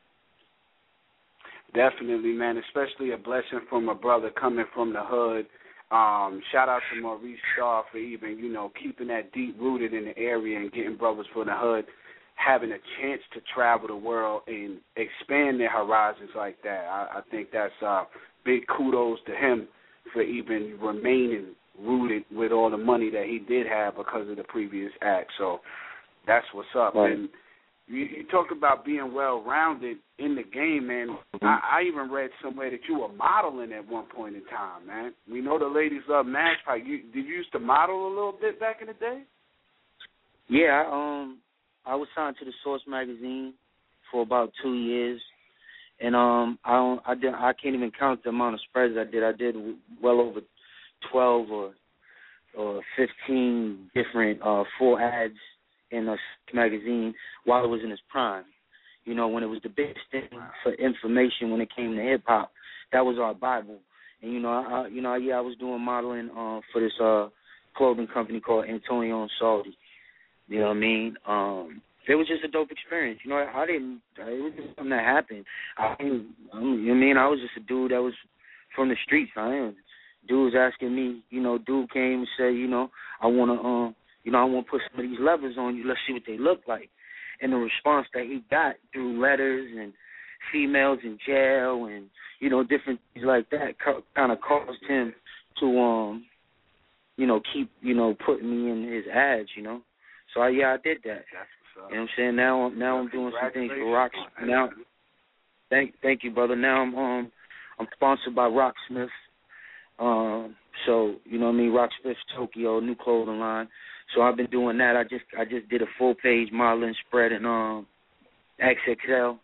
Definitely, man, especially a blessing from a brother coming from the hood. Um, shout out to Maurice Starr for even, you know, keeping that deep rooted in the area and getting brothers from the hood having a chance to travel the world and expand their horizons like that. I, I think that's uh, big kudos to him for even remaining rooted with all the money that he did have because of the previous act. So that's what's up. Right. And you, you talk about being well-rounded in the game, man. Mm-hmm. I, I even read somewhere that you were modeling at one point in time, man. We know the ladies love Nash Pike. You, did you used to model a little bit back in the day? Yeah, um, I was signed to the Source magazine for about two years, and um, I don't, I did, I can't even count the amount of spreads I did. I did well over twelve or or fifteen different uh, full ads in a magazine while it was in its prime. You know, when it was the biggest thing for information when it came to hip hop. that was our Bible. And you know, I, you know, yeah, I was doing modeling uh, for this uh, clothing company called Antonio and Salty. You know what I mean? Um, it was just a dope experience. You know, I, I didn't. It was just something that happened. I, I, you know what I mean? I was just a dude that was from the streets. I am. Dude was asking me. You know, dude came and said, you know, I wanna, um, you know, I wanna put some of these levers on you. Let's see what they look like. And the response that he got through letters and females in jail and, you know, different things like that co- kind of caused him to, um, you know, keep, you know, putting me in his ads, you know. So, I, yeah, I did that. You know what I'm saying? Now, now I'm doing some things for Rock. Now, thank, thank you, brother. Now I'm, um, I'm sponsored by Rocksmith. Um, so, you know what I mean, Rocksmith Tokyo, new clothing line. So I've been doing that. I just I just did a full page modeling spread in um X X L,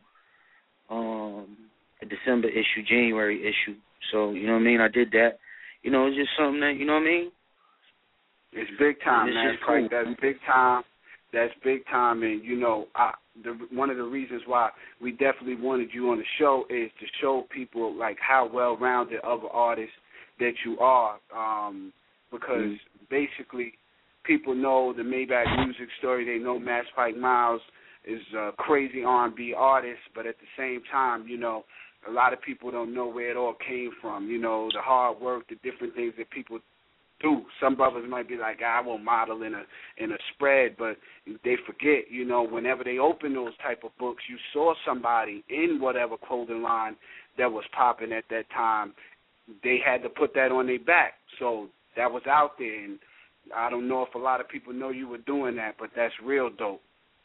um a December issue, January issue. So, you know what I mean? I did that. You know, it's just something that, you know what I mean? It's big time, it's man. Just cool. Like, that's big time. That's big time, and you know, I, the, one of the reasons why we definitely wanted you on the show is to show people like how well-rounded of an artist that you are, um, because mm. basically people know the Maybach music story. They know Mass Pike Miles is a crazy R and B artist, but at the same time, you know, a lot of people don't know where it all came from. You know, the hard work, the different things that people do. Some brothers might be like, I won't model in a in a spread, but they forget, you know, whenever they open those type of books, you saw somebody in whatever clothing line that was popping at that time. They had to put that on their back. So that was out there, and I don't know if a lot of people know you were doing that, but that's real dope.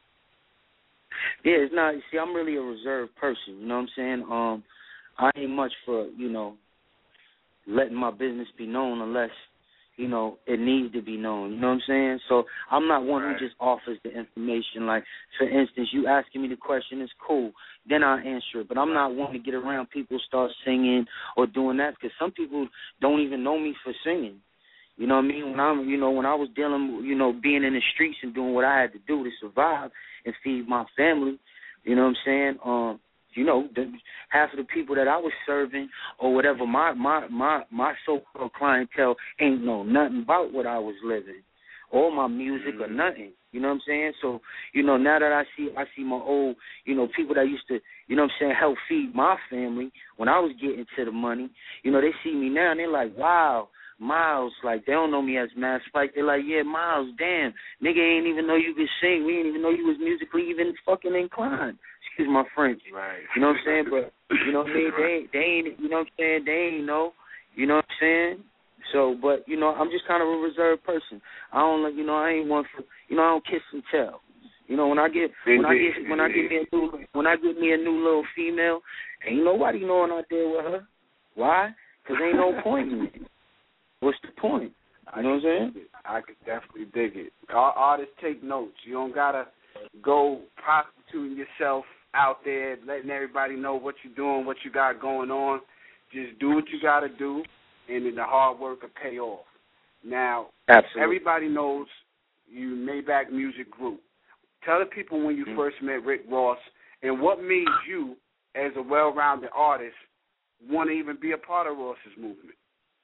Yeah, it's not. See, I'm really a reserved person. You know what I'm saying? Um, I ain't much for, you know, letting my business be known unless, you know, it needs to be known. You know what I'm saying? So I'm not one right. who just offers the information. Like, for instance, you asking me the question, it's cool. Then I'll answer it. But I'm not one to get around people, start singing or doing that, because some people don't even know me for singing. You know what I mean? When I'm, you know, when I was dealing, you know, being in the streets and doing what I had to do to survive and feed my family, you know what I'm saying? Um, you know, the, half of the people that I was serving or whatever, my my my my so-called clientele ain't know nothing about what I was living, or my music or nothing. You know what I'm saying? So, you know, now that I see I see my old, you know, people that used to, you know what I'm saying, help feed my family when I was getting to the money, you know, they see me now and they're like, wow, Miles, like, they don't know me as Mass Pike. They're like, yeah, Miles, damn, nigga ain't even know you could sing. We didn't even know you was musically even fucking inclined. Excuse my French. Right. You know what I'm saying? But, you know what I mean? They ain't, they ain't, you know what I'm saying? They ain't know. You know what I'm saying? So, but, you know, I'm just kind of a reserved person. I don't, like, you know, I ain't one for, you know, I don't kiss and tell. You know, when I get, when I get, when I get me a new, when I get me a new little female, ain't nobody knowing out there with her. Why? Because ain't no point in it. What's the point? You know what I'm saying? I could definitely dig it. All artists take notes. You don't got to go prostituting yourself out there, letting everybody know what you're doing, what you got going on. Just do what you got to do, and then the hard work will pay off. Now, Absolutely. Everybody knows you Maybach Music Group. Tell the people when you mm-hmm. first met Rick Ross and what made you, as a well-rounded artist, want to even be a part of Ross's movement.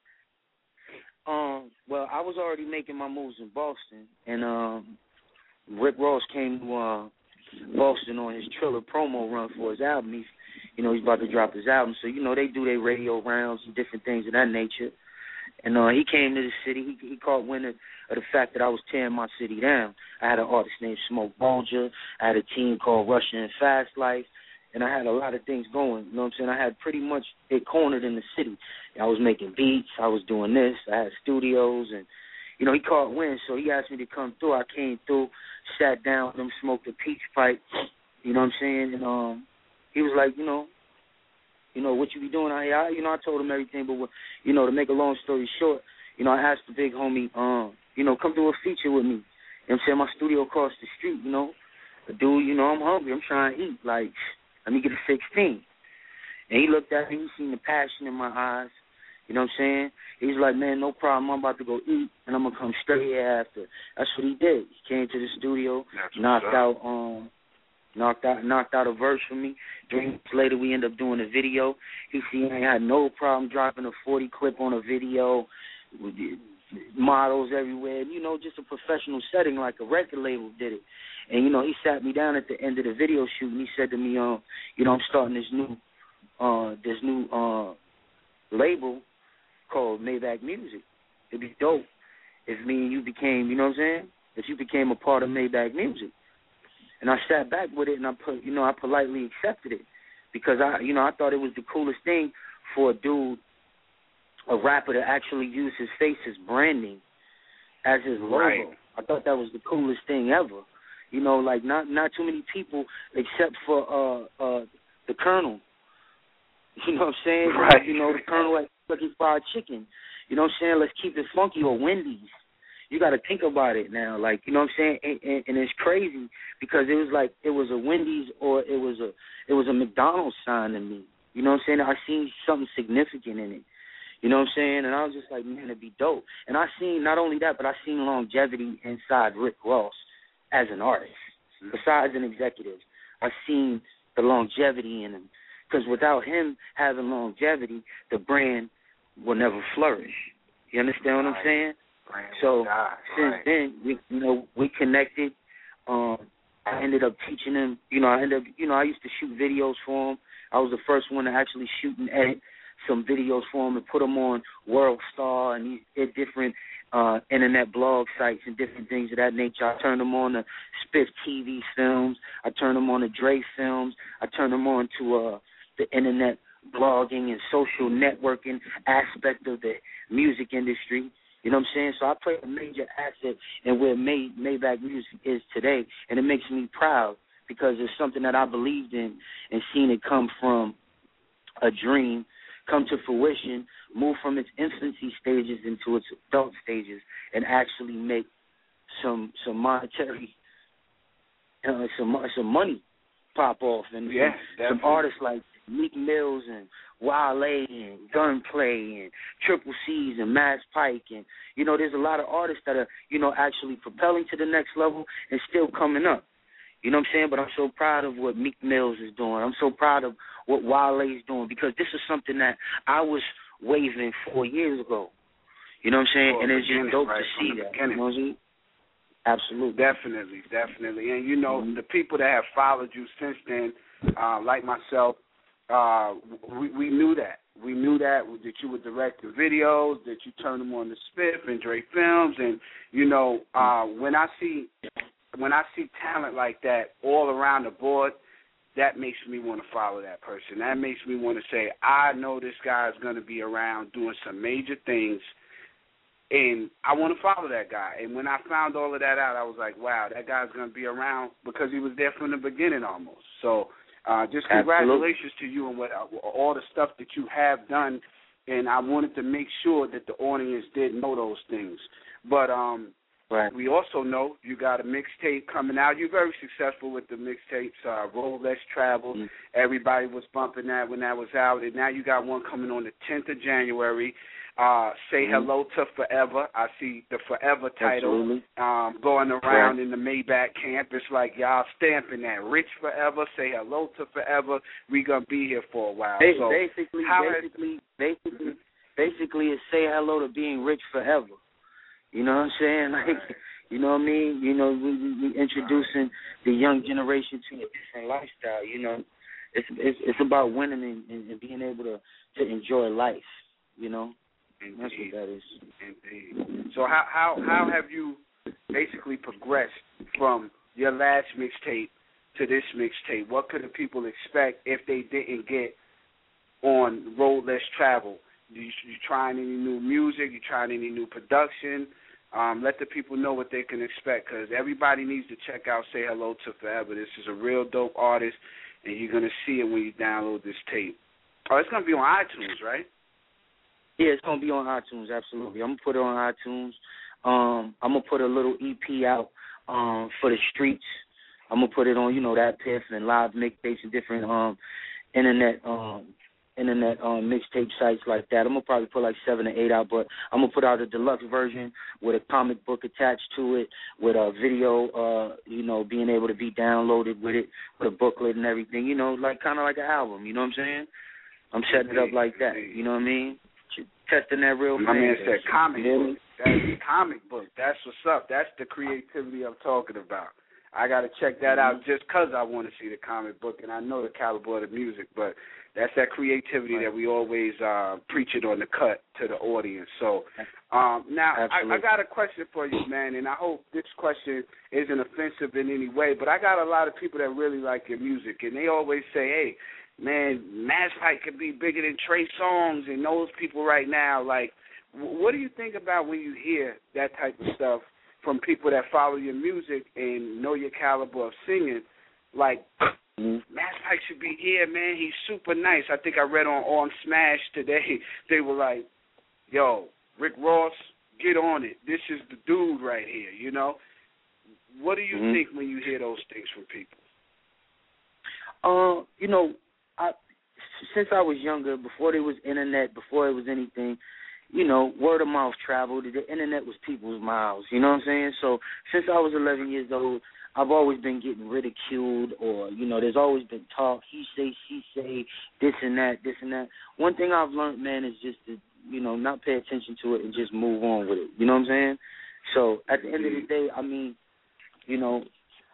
Um, well, I was already making my moves in Boston, and um, Rick Ross came to uh, Boston on his Triller promo run for his album. He's, you know, he's about to drop his album, so, you know, they do their radio rounds and different things of that nature. And uh, he came to the city. He, he caught wind of, of the fact that I was tearing my city down. I had an artist named Smoke Bolger. I had a team called Russian and Fast Life. And I had a lot of things going, you know what I'm saying? I had pretty much it cornered in the city. I was making beats. I was doing this. I had studios. And, you know, he caught wind, so he asked me to come through. I came through, sat down with him, smoked a peach pipe, you know what I'm saying? And um, he was like, you know, you know, what you be doing out here? I, you know, I told him everything. But, you know, to make a long story short, you know, I asked the big homie, um, you know, come do a feature with me. You know what I'm saying? My studio across the street, you know. The dude, you know, I'm hungry. I'm trying to eat. Like, let me get a sixteen. And he looked at me, he seen the passion in my eyes. You know what I'm saying? He was like, man, no problem. I'm about to go eat, and I'm going to come straight here after. That's what he did. He came to the studio, That's knocked out, um, knocked out knocked out a verse for me. Three months later, we end up doing a video. He see I had no problem dropping a forty clip on a video with models everywhere. You know, just a professional setting like a record label did it. And, you know, he sat me down at the end of the video shoot, and he said to me, um, you know, I'm starting this new uh, this new uh, label called Maybach Music. It'd be dope if me and you became, you know what I'm saying, if you became a part of Maybach Music. And I sat back with it, and I put, you know, I politely accepted it because I, you know, I thought it was the coolest thing for a dude, a rapper, to actually use his face as branding, as his logo. Right. I thought that was the coolest thing ever. You know, like not not too many people except for uh, uh, the Colonel. You know what I'm saying? Right. You know, the Colonel at Kentucky Fried Chicken. You know what I'm saying? Let's keep it funky, or Wendy's. You got to think about it now. Like, you know what I'm saying? And, and, and it's crazy because it was like it was a Wendy's or it was a it was a McDonald's sign to me. You know what I'm saying? I seen something significant in it. You know what I'm saying? And I was just like, man, it'd be dope. And I seen not only that, but I seen longevity inside Rick Ross as an artist. Besides an executive, I seen the longevity in him. Because without him having longevity, the brand will never flourish. You understand what right. I'm saying? Brand so die. since right. then, we you know we connected. Um, I ended up teaching him. You know, I ended up. You know, I used to shoot videos for him. I was the first one to actually shoot and edit some videos for him and put them on World Star and these different uh, internet blog sites and different things of that nature. I turned them on to Spiff T V films. I turned them on to Dre films. I turned them on to uh, the internet blogging and social networking aspect of the music industry. You know what I'm saying? So I play a major asset in where May, Maybach Music is today, and it makes me proud because it's something that I believed in and seen it come from a dream, come to fruition, move from its infancy stages into its adult stages, and actually make some some monetary, uh, some some money pop off, and yeah, some, some artists like Meek Mills and Wale and Gunplay and Triple C's and Mass Pike, and you know, there's a lot of artists that are, you know, actually propelling to the next level and still coming up. You know what I'm saying? But I'm so proud of what Meek Mills is doing. I'm so proud of what Wale is doing because this is something that I was waving four years ago. You know what I'm saying? Well, and it's just dope right, to see that. Beginning. You know what I'm saying? Absolutely. Definitely, definitely. And, you know, mm-hmm. the people that have followed you since then, uh, like myself, uh, we, we knew that. We knew that, that you were directing videos, that you turned them on to Spiff and Dre Films. And, you know, uh, when I see when I see talent like that all around the board, that makes me want to follow that person. That makes me want to say, I know this guy is going to be around doing some major things, and I want to follow that guy. And when I found all of that out, I was like, wow, that guy's going to be around because he was there from the beginning almost. So uh, just congratulations Absolutely. to you and what, all the stuff that you have done, and I wanted to make sure that the audience did know those things. But um, right. we also know you got a mixtape coming out. You're very successful with the mixtapes, uh, Roll Less Travel. Mm-hmm. Everybody was bumping that when that was out, and now you got one coming on the tenth of January. Uh, Say mm-hmm. Hello to Forever. I see the Forever title um, going around yeah. in the Maybach camp. It's like y'all stamping that. Rich Forever, Say Hello to Forever. We going to be here for a while. Ba- so basically, basically, basically, basically, it's Say Hello to being rich forever. You know what I'm saying? Like, right. you know what I mean? You know, we, we, we introducing the young generation to a different lifestyle. You know, it's it's, it's about winning and, and, and being able to, to enjoy life. You know. Indeed. That's what that is. Indeed. So how how how have you basically progressed from your last mixtape to this mixtape? What could the people expect if they didn't get on Road Less Travel? You, you trying any new music? You trying any new production? Um, let the people know what they can expect because everybody needs to check out Say Hello to Forever. This is a real dope artist, and you're going to see it when you download this tape. Oh, it's going to be on iTunes, right? Yeah, it's gonna be on iTunes. Absolutely, I'm gonna put it on iTunes. Um, I'm gonna put a little E P out um, for the streets. I'm gonna put it on, you know, that Piff and live mixtapes and different um, internet um, internet um, mixtape sites like that. I'm going to probably put like seven or eight out, but I'm going to put out a deluxe version with a comic book attached to it, with a video, uh, you know, being able to be downloaded with it, with a booklet and everything, you know, like kind of like an album, you know what I'm saying? I'm setting it up like that, you know what I mean? Testing that real My man said comic yeah. book. That's a comic book. That's what's up. That's the creativity I'm talking about. I got to check that out just because I want to see the comic book, and I know the caliber of the music, but that's that creativity right. that we always uh, preach it on the cut to the audience. So um, now I, I got a question for you, man, and I hope this question isn't offensive in any way, but I got a lot of people that really like your music, and they always say, hey, man, Mass Pike could be bigger than Trey Songz and those people right now. Like, what do you think about when you hear that type of stuff from people that follow your music and know your caliber of singing? Like, mm-hmm. Mass Pike should be here, man. He's super nice. I think I read on, on Smash today, they were like, yo, Rick Ross, get on it. This is the dude right here, you know? What do you mm-hmm. think when you hear those things from people? Uh, you know, I, since I was younger, before there was internet, before it was anything, you know, word of mouth traveled. The internet was people's mouths, you know what I'm saying? So since I was eleven years old, I've always been getting ridiculed, or, you know, there's always been talk, he say, she say, this and that, this and that. One thing I've learned, man, is just to, you know, not pay attention to it and just move on with it, you know what I'm saying? So at the end of the day, I mean, you know,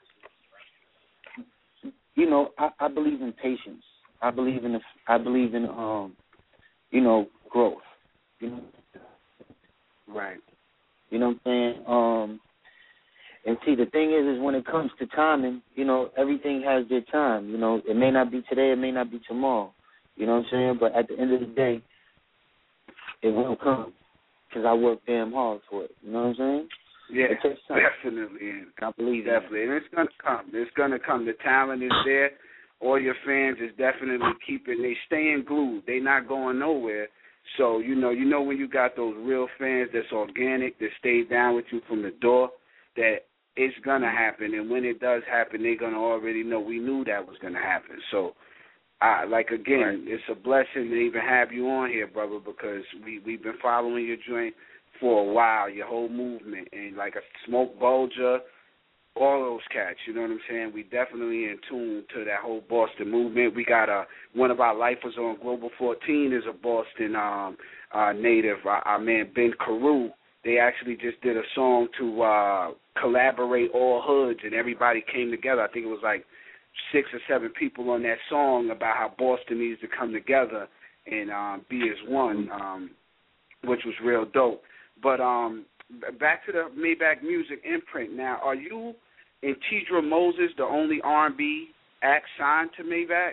you know, I, I believe in patience. I believe in, the, I believe in, um, you know, growth. You know, right. You know what I'm saying? Um, and see, the thing is, is when it comes to timing, you know, everything has their time. You know, it may not be today, it may not be tomorrow. You know what I'm saying? But at the end of the day, it will come because I work damn hard for it. You know what I'm saying? Yeah, definitely. I believe definitely, that. and it's gonna come. It's gonna come. The talent is there. All your fans is definitely keeping. They staying glued. They not going nowhere. So, you know, you know when you got those real fans that's organic, that stay down with you from the door, that it's going to happen. And when it does happen, they're going to already know we knew that was going to happen. So, I, like, again, right. it's a blessing to even have you on here, brother, because we, we've been following your joint for a while, your whole movement. And, like, a Smoke Bulger, all those cats, you know what I'm saying? We definitely in tune to that whole Boston movement. We got a one of our lifers on Global fourteen is a Boston um, uh, native, our, our man Ben Carew. They actually just did a song to uh, collaborate all hoods, and everybody came together. I think it was like six or seven people on that song about how Boston needs to come together and um, be as one, um, which was real dope. But um, back to the Maybach Music imprint. Now, are you and Tidra Moses the only R and B act signed to Maybach?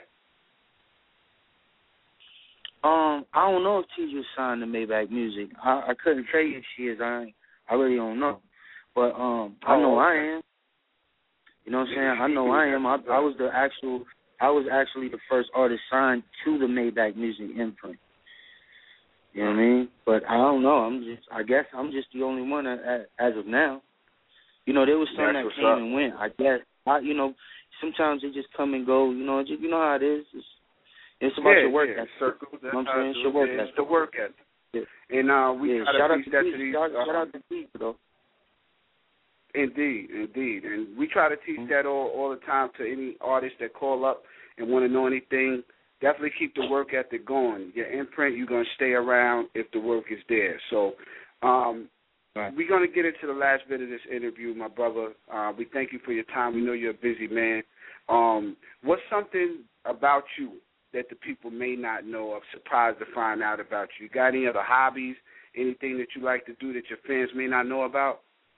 Um, I don't know if Tidra's signed to Maybach Music. I, I couldn't tell you if she is. I I really don't know. But um, I know oh, okay. I am. You know what I'm saying? I know I am. I, I was the actual. I was actually the first artist signed to the Maybach Music imprint. You know what I mean? But I don't know. I'm just. I guess I'm just the only one as, as of now. You know, there was some That's that came up. and went. I guess. I, you know, sometimes they just come and go. You know, just, you know how it is. It's, it's about yeah, your work yeah. ethic. Circles, you know what I'm saying? It's your work ethic. It's the work ethic. Yeah. And uh, we yeah, try shout to out teach to that T, to these. Shout, uh, shout out to T, though. Indeed, indeed. And we try to teach mm-hmm. that all, all the time to any artists that call up and want to know anything. Definitely keep the work ethic going. Your imprint, you're going to stay around if the work is there. So um, right. we're going to get into the last bit of this interview, my brother. Uh, we thank you for your time. We know you're a busy man. Um, what's something about you that the people may not know of, surprised to find out about you? You got any other hobbies, anything that you like to do that your fans may not know about?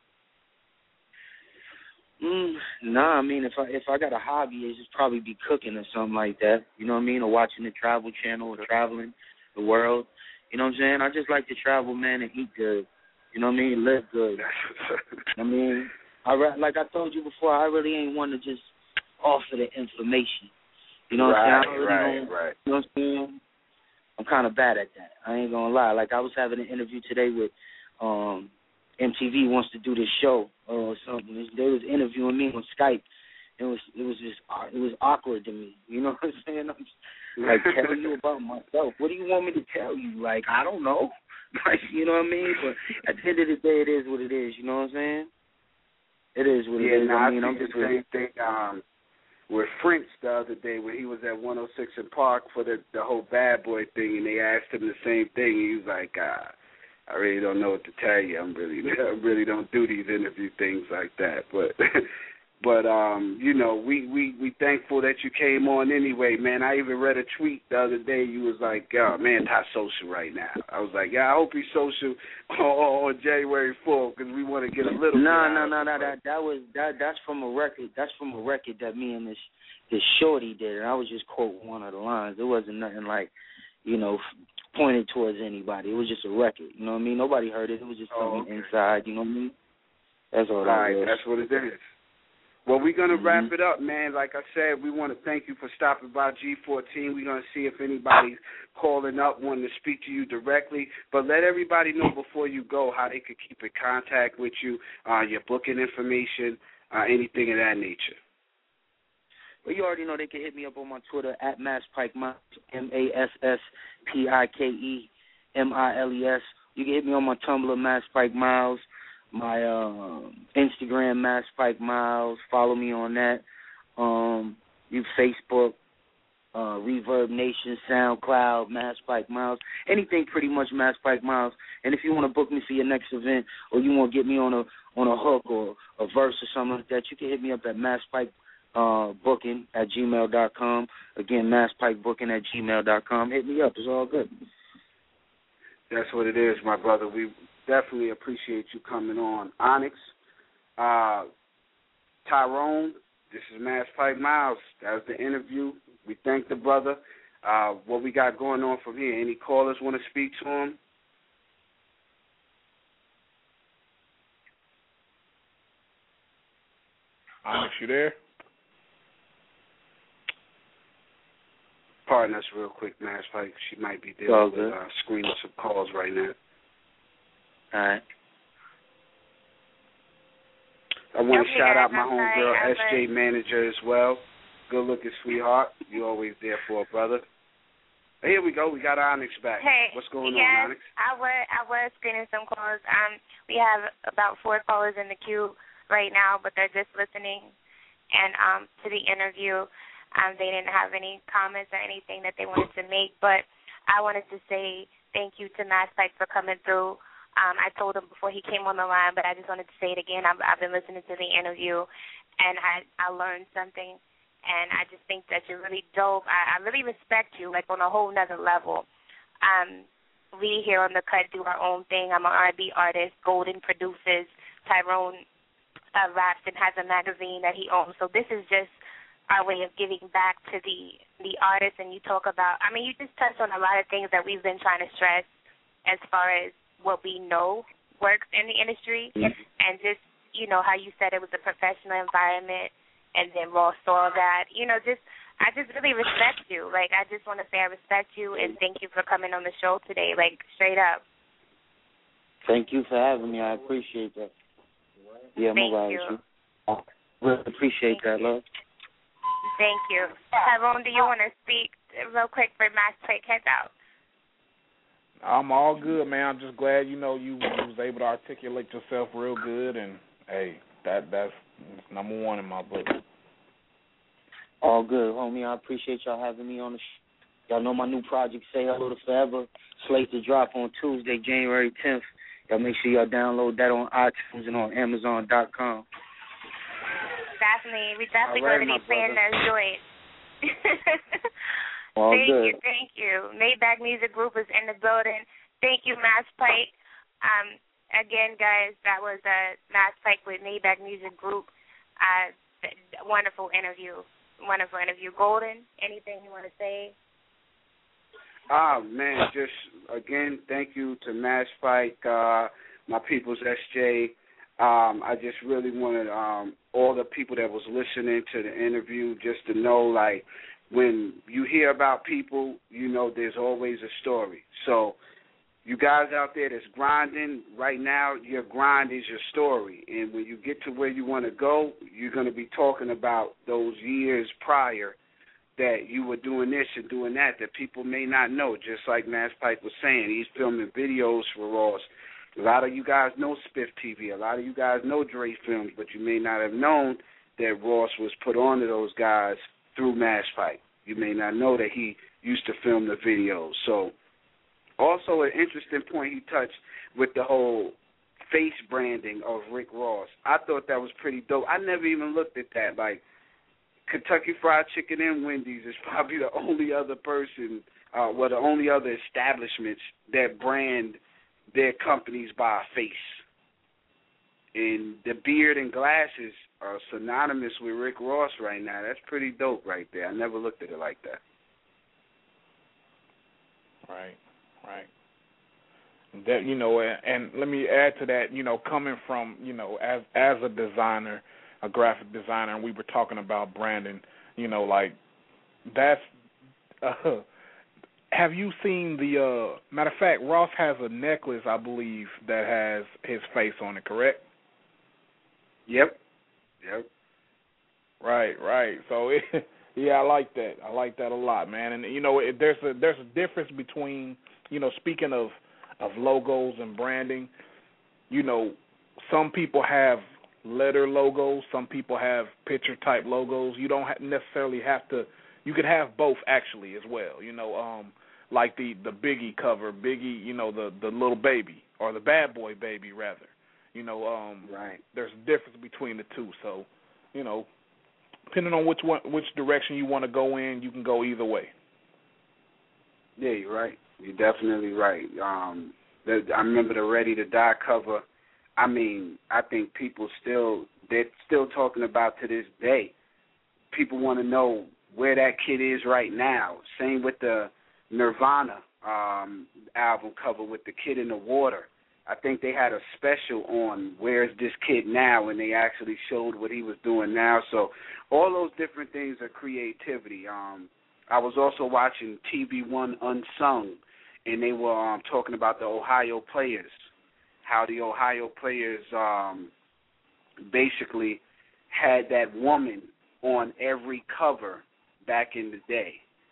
Mm, nah, I mean, if I if I got a hobby, it's just probably be cooking or something like that. You know what I mean? Or watching the Travel Channel or traveling the world. You know what I'm saying? I just like to travel, man, and eat good. You know what I mean? Live good. I mean, I like I told you before, I really ain't one to just offer the information. You know what right, I'm saying? I really right, don't, right. You know what I'm saying? I'm kind of bad at that. I ain't gonna lie. Like I was having an interview today with um, M T V wants to do this show or something. They was interviewing me on Skype. It was it was just it was awkward to me. You know what I'm saying? I'm, Like, tell you about myself. What do you want me to tell you? Like, I don't know. Like, you know what I mean? But at the end of the day, it is what it is. You know what I'm saying? It is what yeah, it is. Nah, I mean, I I'm think just the same thing um, with French the other day when he was at one oh six in Park for the the whole Bad Boy thing, and they asked him the same thing. And he was like, ah, I really don't know what to tell you. I'm really, I really don't do these interview things like that. But, but um, you know, we we we thankful that you came on anyway, man. I even read a tweet the other day. You was like, oh, man, Ty social right now. I was like, yeah, I hope he's social on, on January fourth because we want to get a little. No, no, no, no. That that was that. That's from a record. That's from a record that me and this this shorty did, and I was just quoting one of the lines. It wasn't nothing like, you know, pointed towards anybody. It was just a record. You know what I mean? Nobody heard it. It was just something oh, okay. inside. You know what I mean? That's all. All that right, was. that's what it is. Well, we're going to mm-hmm. wrap it up, man. Like I said, we want to thank you for stopping by G fourteen. We're going to see if anybody's calling up wanting to speak to you directly. But let everybody know before you go how they could keep in contact with you, uh, your booking information, uh, anything of that nature. Well, you already know they can hit me up on my Twitter, at Mass Pike Miles, M A S S P I K E M I L E S. You can hit me on my Tumblr, Mass Pike Miles. My uh, Instagram, Mass Pike Miles. Follow me on that. Um, you Facebook, uh, Reverb Nation, SoundCloud, Mass Pike Miles. Anything pretty much Mass Pike Miles. And if you want to book me for your next event, or you want to get me on a on a hook or a verse or something like that, you can hit me up at Mass Pike uh, Booking at gmail dot com. Again, Mass Pike Booking at gmail dot com. Hit me up. It's all good. That's what it is, my brother. We definitely appreciate you coming on. Onyx, uh, Tyrone, this is Mass Pike Miles. That was the interview. We thank the brother. Uh, what we got going on from here? Any callers want to speak to him? Onyx, you there? Pardon us real quick, Mass Pike. She might be dealing with uh, screening some calls right now. All right. I want to shout out my homegirl, S J Manager, as well. Good looking sweetheart. You always there for a brother. Here we go. We got Onyx back. Hey, what's going yes, on, Onyx? I was I was screening some calls. Um, we have about four callers in the queue right now, but they're just listening. And um, to the interview, um, they didn't have any comments or anything that they wanted to make. But I wanted to say thank you to Mass Pike for coming through. Um, I told him before he came on the line, but I just wanted to say it again. I've, I've been listening to the interview, and I, I learned something, and I just think that you're really dope. I, I really respect you, like, on a whole nother level. Um, we here on The Cut do our own thing. I'm an R and B artist. Golden produces. Tyrone uh, raps and has a magazine that he owns. So this is just our way of giving back to the, the artists, and you talk about, I mean, you just touched on a lot of things that we've been trying to stress as far as what we know works in the industry, mm-hmm. and just, you know, how you said it was a professional environment, and then Ross saw that. You know, just, I just really respect you. Like, I just want to say I respect you, and thank you for coming on the show today, like, straight up. Thank you for having me. I appreciate that. Yeah, thank I'm you. I really appreciate thank that, you. love. Thank you. Tyrone, do you want to speak real quick for Mass Pike Heads Out? I'm all good, man. I'm just glad, you know, you, you was able to articulate yourself real good, and, hey, that that's number one in my book. All good, homie. I appreciate y'all having me on the show. Y'all know my new project, Say Hello to Forever, slate to drop on Tuesday, January tenth. Y'all make sure y'all download that on iTunes and on Amazon dot com. Definitely. We definitely right, going to be playing that joint. All thank good. you, thank you. Maybach Music Group is in the building. Thank you, Mass Pike. Um, again, guys, that was uh, Mass Pike with Maybach Music Group. Uh, wonderful interview. Wonderful interview. Golden, anything you want to say? Ah, man, just, again, thank you to Mass Pike, uh, my people's S J. Um, I just really wanted um, all the people that was listening to the interview just to know, like, when you hear about people, you know there's always a story. So you guys out there that's grinding, right now your grind is your story. And when you get to where you want to go, you're going to be talking about those years prior that you were doing this and doing that that people may not know. Just like Mass Pike was saying, he's filming videos for Ross. A lot of you guys know Spiff T V. A lot of you guys know Dre Films, but you may not have known that Ross was put on to those guys through Mass Pike. You may not know that he used to film the videos. So also an interesting point he touched with the whole face branding of Rick Ross. I thought that was pretty dope. I never even looked at that. Like, Kentucky Fried Chicken and Wendy's is probably the only other person, uh, well, the only other establishments that brand their companies by a face. And the beard and glasses are synonymous with Rick Ross right now. That's pretty dope right there. I never looked at it like that. Right, right. That, you know, and, and let me add to that, you know, coming from, you know, as as a designer, a graphic designer, and we were talking about branding, you know, like, that's, uh, have you seen the, uh, matter of fact, Ross has a necklace, I believe, that has his face on it, correct? Yep, yep. Right, right. So, it, yeah, I like that. I like that a lot, man. And, you know, it, there's a there's a difference between, you know, speaking of, of logos and branding, you know, some people have letter logos, some people have picture-type logos. You don't ha- necessarily have to, you could have both, actually, as well. You know, um, like the, the Biggie cover, Biggie, you know, the, the little baby, or the bad boy baby, rather. You know, um, right. There's a difference between the two. So, you know, depending on which one, which direction you want to go in, you can go either way. Yeah, you're right. You're definitely right. Um, the, I remember the Ready to Die cover. I mean, I think people still, they're still talking about to this day. People want to know where that kid is right now. Same with the Nirvana um, album cover with the kid in the water. I think they had a special on Where's This Kid Now, and they actually showed what he was doing now. So all those different things are creativity. Um, I was also watching T V One Unsung, and they were um, talking about the Ohio players, how the Ohio players um, basically had that woman on every cover back in the day.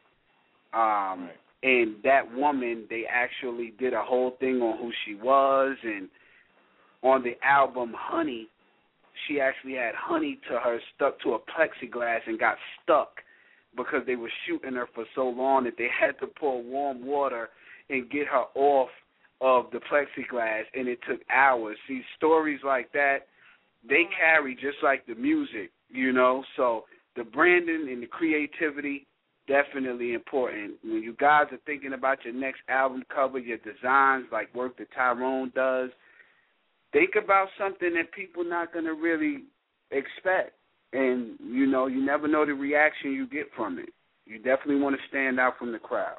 Um, right. And that woman, they actually did a whole thing on who she was, and on the album Honey, she actually had honey to her stuck to a plexiglass and got stuck because they were shooting her for so long that they had to pour warm water and get her off of the plexiglass, and it took hours. See, stories like that, they carry just like the music, you know. So the branding and the creativity, definitely important. When you guys are thinking about your next album cover, your designs, like work that Tyrone does, think about something that people not going to really expect. And, you know, you never know the reaction you get from it. You definitely want to stand out from the crowd.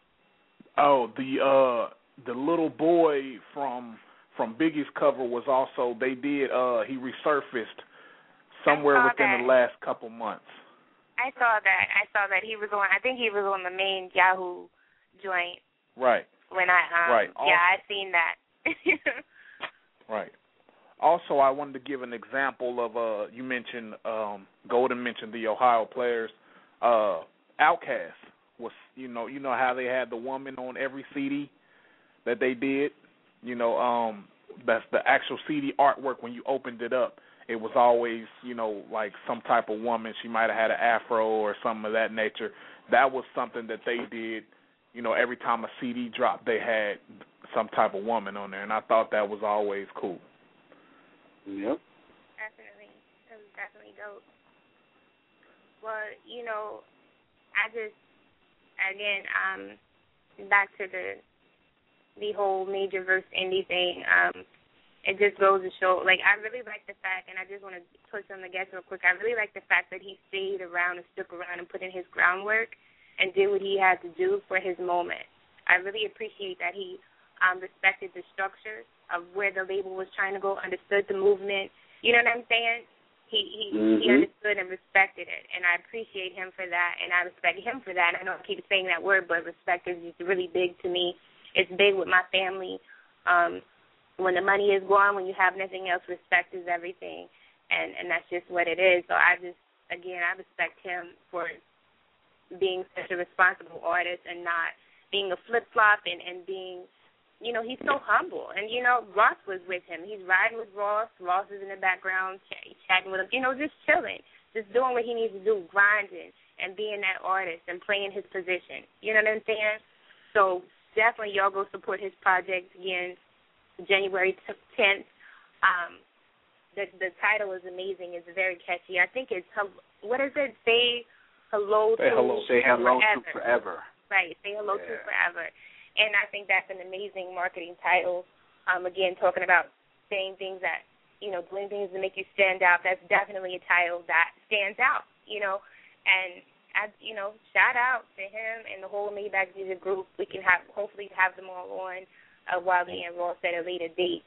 Oh, the uh, the little boy from from Biggie's cover was also, they did, uh, he resurfaced somewhere within that. the last couple months. I saw that. I saw that he was on, I think he was on the main Yahoo joint. Right. When I, um, right. yeah, I seen that. Right. Also, I wanted to give an example of, uh, you mentioned, um, Golden mentioned the Ohio players. Uh, Outkast was, you know, you know how they had the woman on every C D that they did? You know, um, that's the actual C D artwork. When you opened it up, it was always, you know, like some type of woman. She might have had an afro or something of that nature. That was something that they did. You know, every time a C D dropped, they had some type of woman on there, and I thought that was always cool. Yep. Definitely. That was definitely dope. Well, you know, I just, again, um, back to the the whole major versus indie thing, um, it just goes to show, like, I really like the fact, and I just want to touch on the guest real quick, I really like the fact that he stayed around and stuck around and put in his groundwork and did what he had to do for his moment. I really appreciate that he um, respected the structure of where the label was trying to go, understood the movement. You know what I'm saying? He he, mm-hmm. he understood and respected it, and I appreciate him for that, and I respect him for that. I know I keep saying that word, but respect is just really big to me. It's big with my family. Um, when the money is gone, when you have nothing else, respect is everything, and, and that's just what it is. So I just, again, I respect him for being such a responsible artist and not being a flip-flop and, and being, you know, he's so humble. And, you know, Ross was with him. He's riding with Ross. Ross is in the background ch- chatting with him, you know, just chilling, just doing what he needs to do, grinding and being that artist and playing his position. You know what I'm saying? So definitely y'all go support his project again, January tenth. Um, the, the title is amazing. It's very catchy. I think it's, what is it? Say hello say to hello. Say hello forever. to forever. Right, say hello yeah. to forever. And I think that's an amazing marketing title. Um, again, talking about saying things that, you know, doing things to make you stand out. That's definitely a title that stands out, you know. And, I, you know, shout out to him and the whole Maybach Music Group. We can have, hopefully have them all on uh, while they and Ross at a later date.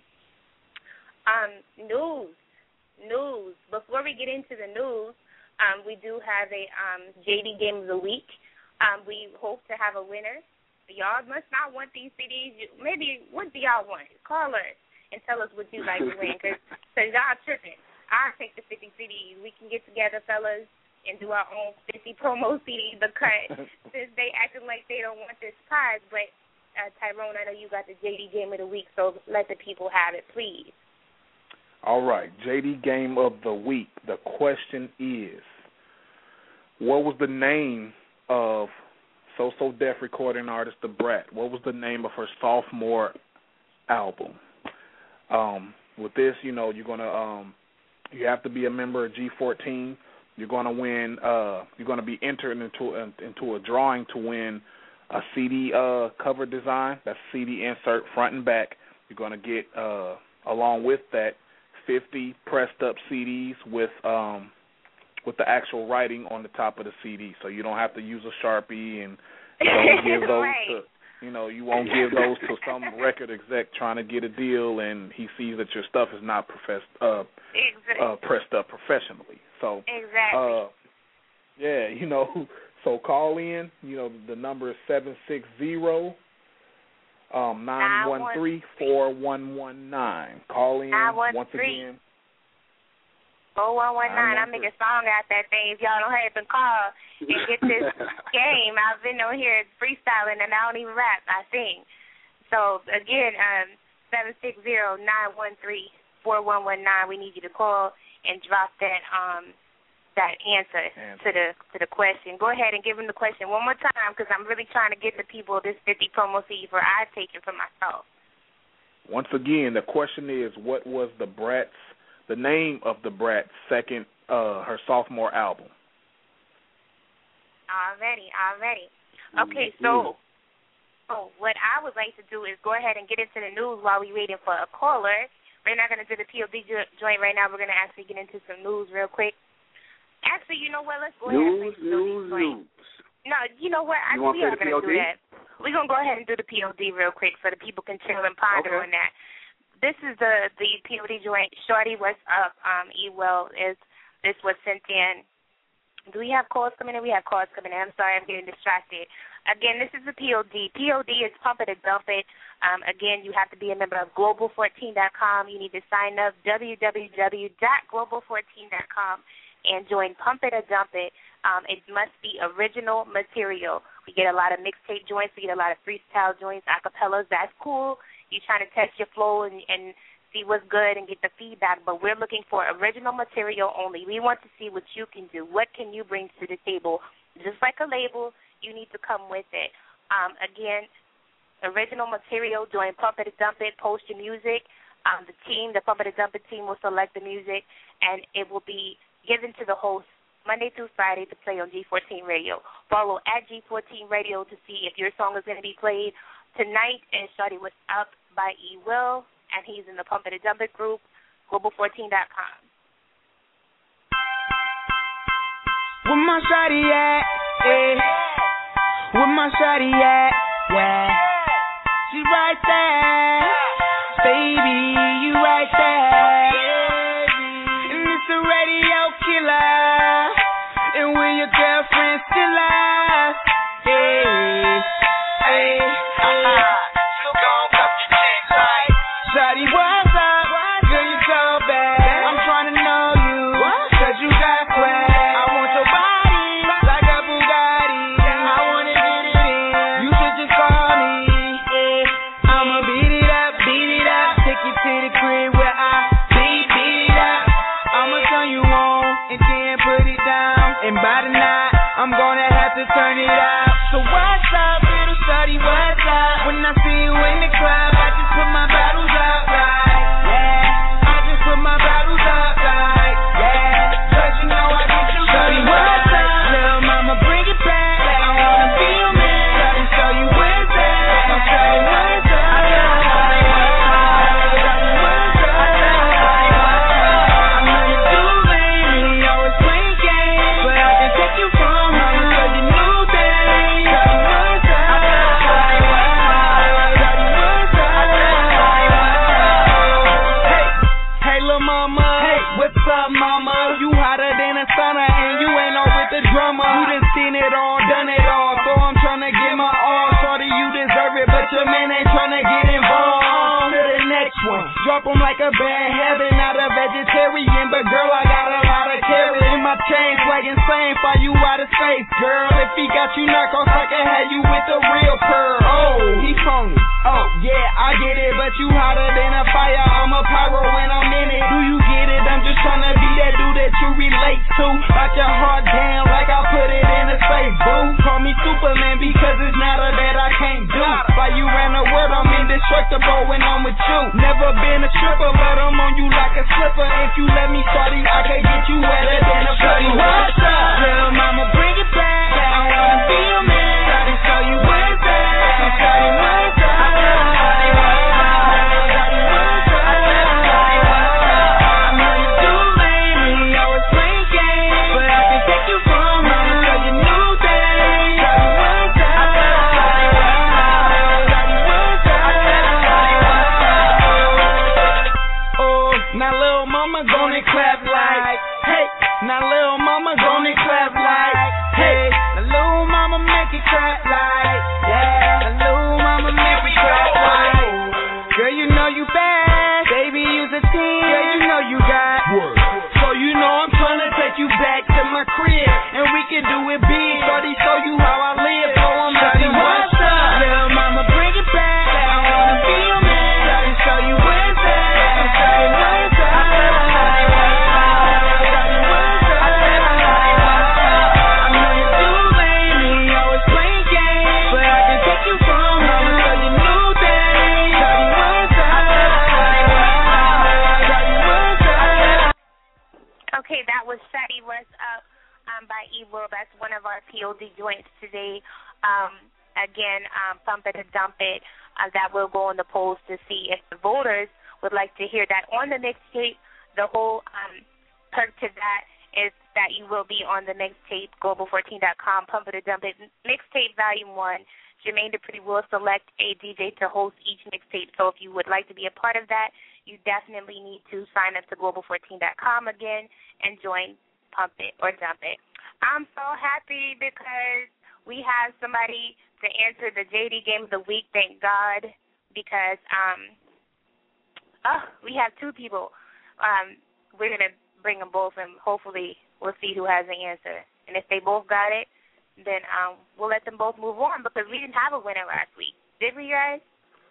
Um, news, news. Before we get into the news, Um, we do have a um, J D Game of the Week. Um, we hope to have a winner. Y'all must not want these C Ds. Maybe what do y'all want? Call us and tell us what you like to win, because y'all tripping. I'll take the fifty C Ds. We can get together, fellas, and do our own fifty promo C D, the cut, since they acting like they don't want this prize. But, uh, Tyrone, I know you got the J D Game of the Week, so let the people have it, please. All right, J D Game of the Week. The question is, what was the name of So-So Def recording artist Da Brat? What was the name of her sophomore album? Um, with this, you know, you're gonna um, you have to be a member of G fourteen. You're gonna win. Uh, you're gonna be entered into into a drawing to win a C D uh, cover design. That's C D insert front and back. You're gonna get uh, along with that fifty pressed up C Ds with um, with the actual writing on the top of the C D, so you don't have to use a Sharpie, and you don't give those right. to, you know, you won't give those to some record exec trying to get a deal, and he sees that your stuff is not professed, uh, exactly. uh, pressed up professionally. So, exactly. uh, yeah, you know, so call in. You know, the number is seven six zero. Um, nine one three four one one nine. Call in once again. four one one nine. I'll make a song out that thing if y'all don't have to call and get this game. I've been on here freestyling and I don't even rap. I sing. So, again, um, seven six zero nine one three four one one nine. We need you to call and drop that um that answer, answer to the to the question. Go ahead and give them the question one more time, because I'm really trying to get the people this fifty promo C D for I take it for myself. Once again, the question is, what was the Brat's, the name of the Brat's second, uh, her sophomore album? Already, already. Okay, so, so what I would like to do is go ahead and get into the news while we're waiting for a caller. We're not going to do the P O D joint right now. We're going to actually get into some news real quick. Actually, you know what? Let's go news, ahead and news, news. No, you know what? I, you we are going to do that. We're going to go ahead and do the P O D real quick so the people can chill and ponder okay. on that. This is the, the P O D joint. Shorty, what's up? Um, E-Well, is this was sent in. Do we have calls coming in? We have calls coming in. I'm sorry, I'm getting distracted. Again, this is the P O D. P O D is Pump It or Dump It. Um, again, you have to be a member of global fourteen dot com. You need to sign up, w w w dot global fourteen dot com. And join Pump It or Dump It. Um, it must be original material. We get a lot of mixtape joints. We get a lot of freestyle joints, acapellas. That's cool. You're trying to test your flow and, and see what's good and get the feedback. But we're looking for original material only. We want to see what you can do. What can you bring to the table? Just like a label, you need to come with it. Um, again, original material. Join Pump It or Dump It. Post your music. Um, the team, the Pump It or Dump It team, will select the music, and it will be given to the host Monday through Friday to play on G fourteen Radio. Follow at G fourteen Radio to see if your song is going to be played tonight. And Shorty was up by E-Will, and he's in the Pump It or Dump It group, global fourteen dot com. Where my shawty at? Yeah. Where my shawty at? Yeah. She right there. Baby, you right there. A radio killer, and when your girlfriend still alive, hey, hey, uh-uh. So gon' cut your cheeks right. Shawty, what's up? Girl, you so bad. I'm trying to know you, cause you got swag. I want your body like a Bugatti. up. When I see you in the club, I just put my bottles up like, yeah. I just put my bottles up like, yeah. Cause you know I get you. Shorty, what's up? Little mama, bring it back. I wanna feel man. Let me show you where's at. I'll show you where's at. Drop 'em like a bad habit, not a vegetarian, but girl, I got a lot of carrot in my chain, swaggin' same, fly you out of space, girl. If he got you knocked off, I can have you with the real pearl. Oh, he phony. Oh, yeah, I get it, but you hotter than a fire. I'm a pyro when I'm in it. Do you get it? I'm just tryna be that dude that you relate to. Lock your heart down like I put it in a safe, boo. Call me Superman because it's not a that I can't do. Why you ran the word, I'm indestructible when I'm with you. Never been a stripper, but I'm on you like a slipper. If you let me, shorty, I can get you wetter than a shorty. What's up? Little mama, bring it back. I wanna feel man. Shorty, show you where's at. So shorty, what's up? P O D joints today. Um, again, um, Pump It or Dump It. Uh, that will go on the polls to see if the voters would like to hear that on the mixtape. The whole um, perk to that is that you will be on the mixtape, global fourteen dot com, Pump It or Dump It, mixtape volume one. Jermaine Dupri will select a D J to host each mixtape. So if you would like to be a part of that, you definitely need to sign up to global fourteen dot com again and join Pump It or Dump It. I'm so happy because we have somebody to answer the J D Game of the Week, thank God, because um, oh, we have two people. Um, we're going to bring them both, and hopefully we'll see who has the answer. And if they both got it, then um, we'll let them both move on because we didn't have a winner last week. Did we, guys?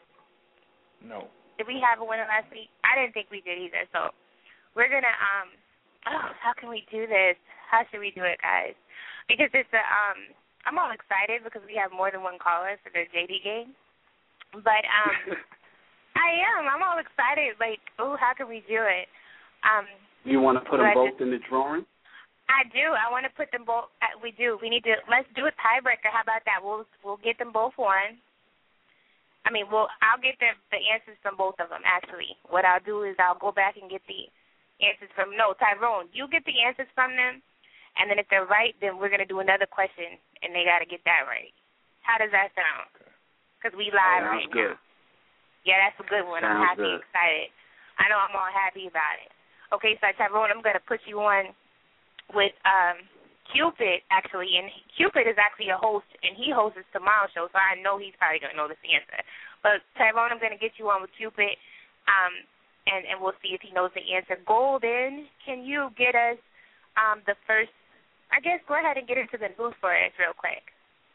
No. Did we have a winner last week? I didn't think we did either, so we're going to, um, oh, how can we do this? How should we do it, guys? Because it's a, um, I'm all excited because we have more than one caller for the J D game. But um, I am. I'm all excited. Like, oh, how can we do it? Um, you want to put them both just, in the drawing? I do. I want to put them both. Uh, we do. We need to. Let's do a tiebreaker. How about that? We'll we'll get them both on. I mean, we'll. I'll get the the answers from both of them. Actually, what I'll do is I'll go back and get the answers from. No, Tyrone, you get the answers from them. And then if they're right, then we're going to do another question, and they got to get that right. How does that sound? Because we live oh, right good. now. Yeah, that's a good one. Sounds I'm happy, good. excited. I know I'm all happy about it. Okay, so Tyrone, I'm going to put you on with um, Cupid, actually. And Cupid is actually a host, and he hosts tomorrow's show, so I know he's probably going to know this answer. But, Tyrone, I'm going to get you on with Cupid, um, and, and we'll see if he knows the answer. Golden, can you get us um, the first, I guess go ahead and get into the news for us real quick.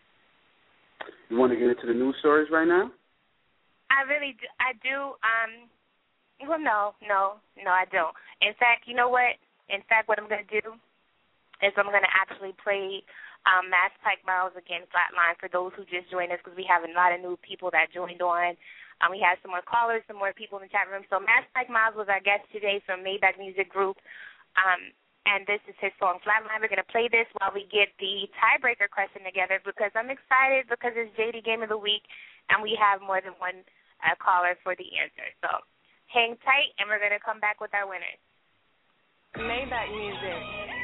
You want to get into the news stories right now? I really do. I do. Um, well, no, no, no, I don't. In fact, you know what? In fact, what I'm going to do is I'm going to actually play Um, Mass Pike Miles, again, Flatline, for those who just joined us, because we have a lot of new people that joined on. Um, we had some more callers, some more people in the chat room. So Mass Pike Miles was our guest today from Maybach Music Group, um, and this is his song, Flatline. We're going to play this while we get the tiebreaker question together, because I'm excited because it's J D Game of the Week, and we have more than one uh, caller for the answer. So hang tight, and we're going to come back with our winners. Maybach Music.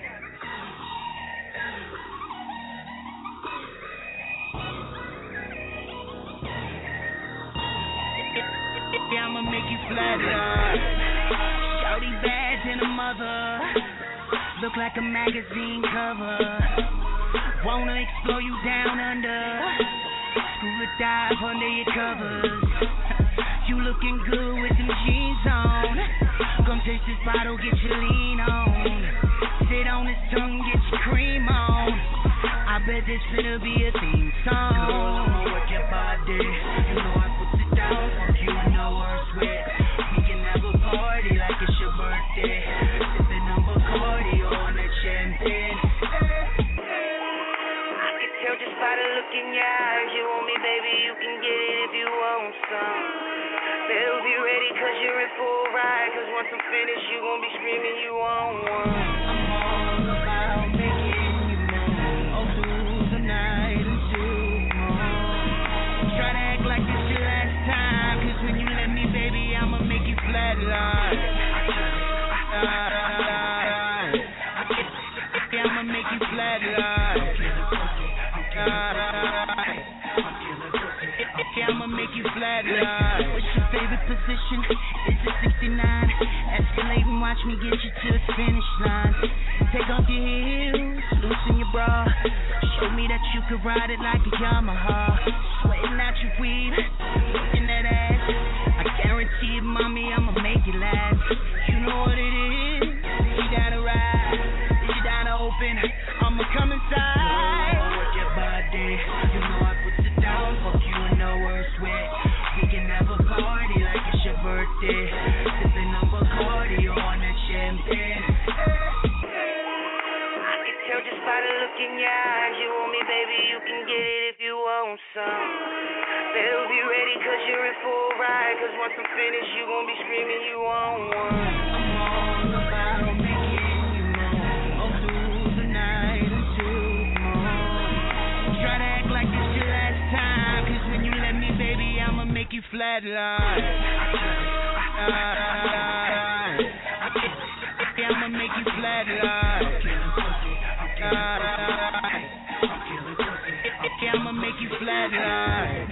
I'ma make you flatline. Shorty bad than a mother. Look like a magazine cover. Wanna explore you down under. Scuba dive under your covers. You looking good with them jeans on. Come taste this bottle, get your lean on. Sit on his tongue, get your cream on. I bet this finna be a theme song. Girl, I'ma work your body. You know I put it down. Fuck you in the worst way. We can have a party like it's your birthday. Sipping on Bacardi on that champagne. I can tell just by the look in your eyes. You want me, baby, you can get it if you want some. Better be ready, cause you're in for a ride. Cause once I'm finished, you gon' be screaming you want one. I'm all about making you move. All through the night until morning. Try to act like this your last time. Cause when you let me, baby, I'ma make you flatline. I'ma make you flatline. I'ma make you flatline. What's your favorite position? Is it sixty-nine? Escalate and watch me get you to the finish line. Take off your heels, loosen your bra. Show me that you can ride it like a Yamaha. Sweating out your weave, in that ass. I guarantee it, mommy, I'ma make it last. You know what it is. You down to ride? You down to open? I'ma come inside. Work your body. You know I put it down. Fuck you in the worst way. We can have a party like it's your birthday. Sipping on Bacardi on that champagne. I can tell just by the look in your eyes. You want me, baby, you can get it if you want some. Better be ready, cause you're in for a ride. Cause once I'm finished, you gon' be screaming you want one. I'm all about making you move. All through the night until morning. Try to act like this your last time. Cause when you let me, baby, I'ma make you flatline. I'ma make you flatline. I'ma make you flatline.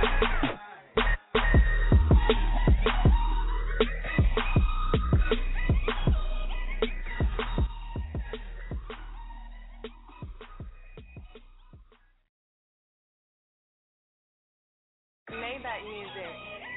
Maybach Music.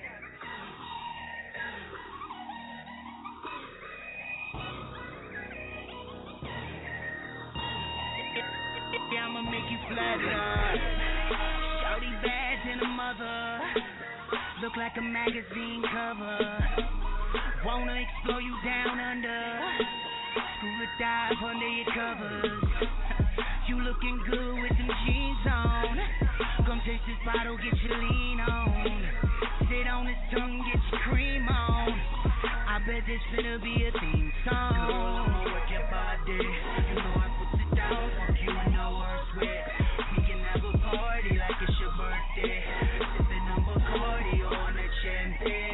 I'ma make you flatline. Shorty bad than a mother. Look like a magazine cover. Wanna explore you down under. Scuba dive under your covers. You looking good with them jeans on. Come taste this bottle, get your lean on. Sit on his tongue, get your cream on. I bet this finna be a theme song. Girl, I'ma work your body. You know I put it down. Fuck you in the worst way. We can have a party like it's your birthday. Sipping on Bacardi on that champagne.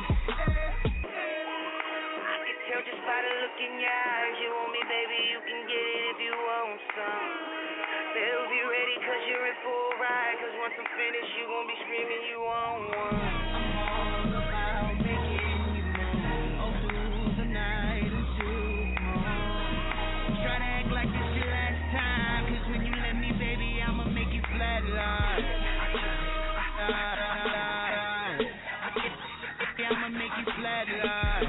I can tell just by the look in your eyes. You want me, baby, you can get it if you want some. Better be ready, cause you're in for a ride. Cause once I'm finished, you gon' be screaming you want one. I'm all about making you move. All through the night until morning. Try to act like this your last time. Cause when you let me, baby, I'ma make you flatline. I'ma make you flatline.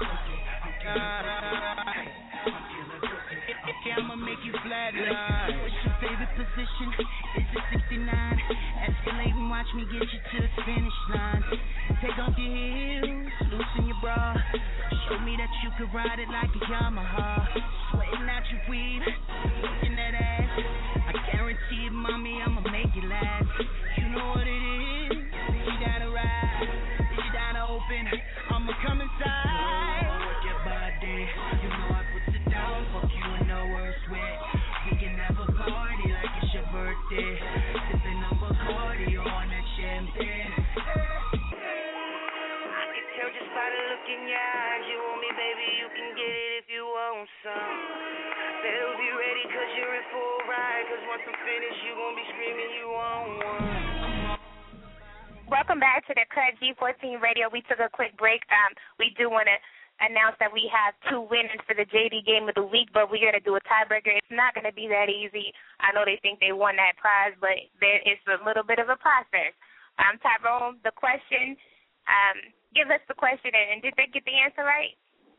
I'ma make you flatline. What's your favorite position? Is it sixty-nine? Escalate and watch me get you to the finish line. Take off your heels, loosen your bra. Show me that you can ride it like a Yamaha. Sweating out your weave, in that ass. I guarantee open. I'ma come inside. Work your body. You know I put it down. Fuck you in the worst way. We can have a party like it's your birthday. Sipping on Bacardi on that champagne. I can tell just by the look in your eyes. You want me, baby, you can get it if you want some. Better be ready cause you're in for a ride. Cause once I'm finished, you gon' be screaming you want one. Welcome back to the Cut G fourteen Radio. We took a quick break. Um, we do want to announce that we have two winners for the J D Game of the Week, but we're going to do a tiebreaker. It's not going to be that easy. I know they think they won that prize, but there is a little bit of a process. Um, Tyrone, the question, um, give us the question, and did they get the answer right?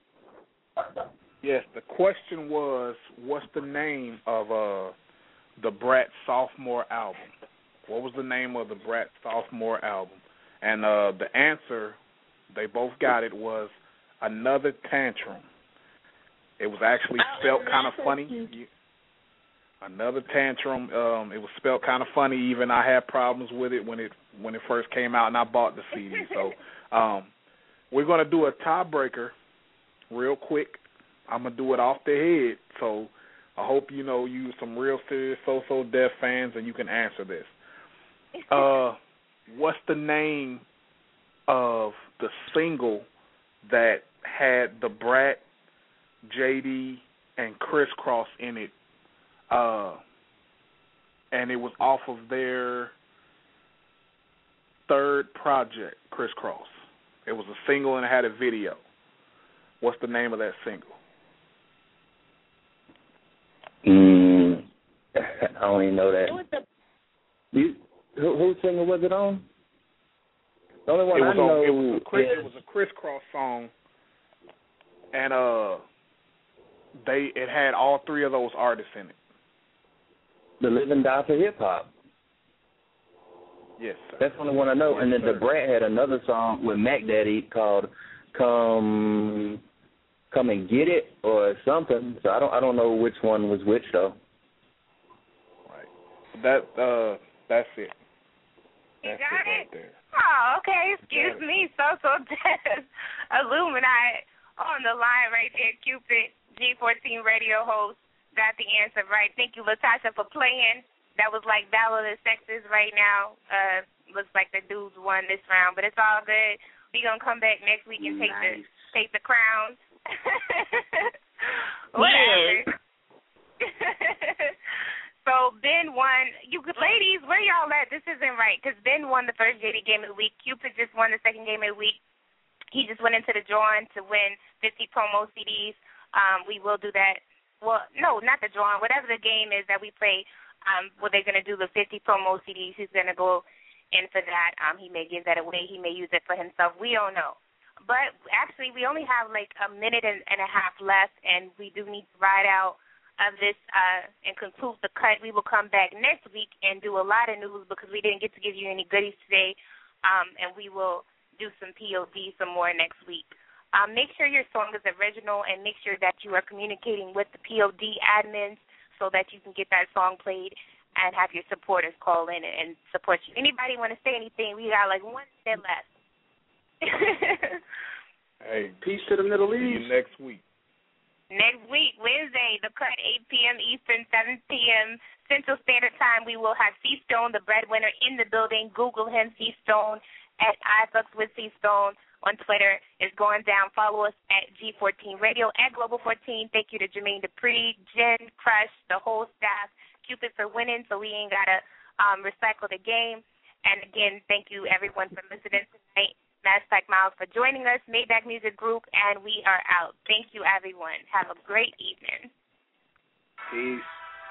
Yes, the question was, what's the name of uh, the Brat sophomore album? What was the name of the Brat sophomore album? And uh, the answer, they both got it, was Another Tantrum. It was actually spelled kind of funny. Another Tantrum. Um, it was spelled kind of funny. Even I had problems with it when it when it first came out, and I bought the C D. So um, we're gonna do a tiebreaker real quick. I'm gonna do it off the head. So I hope you know you some real serious So-So Def fans, and you can answer this. Uh, what's the name of the single that had the Brat, J D, and Criss Cross in it? Uh, and it was off of their third project, Criss Cross. It was a single and it had a video. What's the name of that single? Mm, I don't even know that. You, who, whose single was it on? The only one it was I know on, it was a Criss, is, it was a Criss Cross song, and uh, they it had all three of those artists in it. The Live and Die for Hip Hop. Yes, sir. That's the only one I know. Yes, and then sir. the Brat had another song with Mac Daddy called "Come Come and Get It" or something. So I don't I don't know which one was which though. Right. That uh, that's it. You That's got it right it? there. Oh, okay. Excuse me. So-So Def Illuminati on the line right there. Cupid, G fourteen radio host, got the answer right. Thank you, Latasha, for playing. That was like Battle of the Sexes right now. Uh, looks like the dudes won this round, but it's all good. We gonna come back next week and take nice. the take the crown. Whatever. So Ben won. You ladies, where y'all at? This isn't right because Ben won the first J D Game of the Week. Cupid just won the second Game of the Week. He just went into the drawing to win fifty promo C Ds. Um, we will do that. Well, no, not the drawing. Whatever the game is that we play, um, where they're gonna do the fifty promo C Ds. He's gonna go in for that. Um, he may give that away. He may use it for himself. We don't know. But actually, we only have like a minute and, and a half left, and we do need to ride out of this uh, and conclude the cut. We will come back next week and do a lot of news because we didn't get to give you any goodies today, um, and we will do some P O D some more next week. Um, make sure your song is original and make sure that you are communicating with the P O D admins so that you can get that song played and have your supporters call in and support you. Anybody want to say anything? We got like one minute left. Hey, peace to the Middle East. See you next week. Next week, Wednesday, the cut, eight p.m. Eastern, seven p.m. Central Standard Time. We will have C-Stone, the breadwinner, in the building. Google him, C-Stone, at iFucks with C-Stone on Twitter. It's going down. Follow us at G fourteen Radio, at Global fourteen. Thank you to Jermaine Dupri, Jen, Crush, the whole staff, Cupid for winning, so we ain't got to um, recycle the game. And, again, thank you, everyone, for listening tonight. Master Miles for joining us, Maybach Music Group, and we are out. Thank you, everyone. Have a great evening. Peace.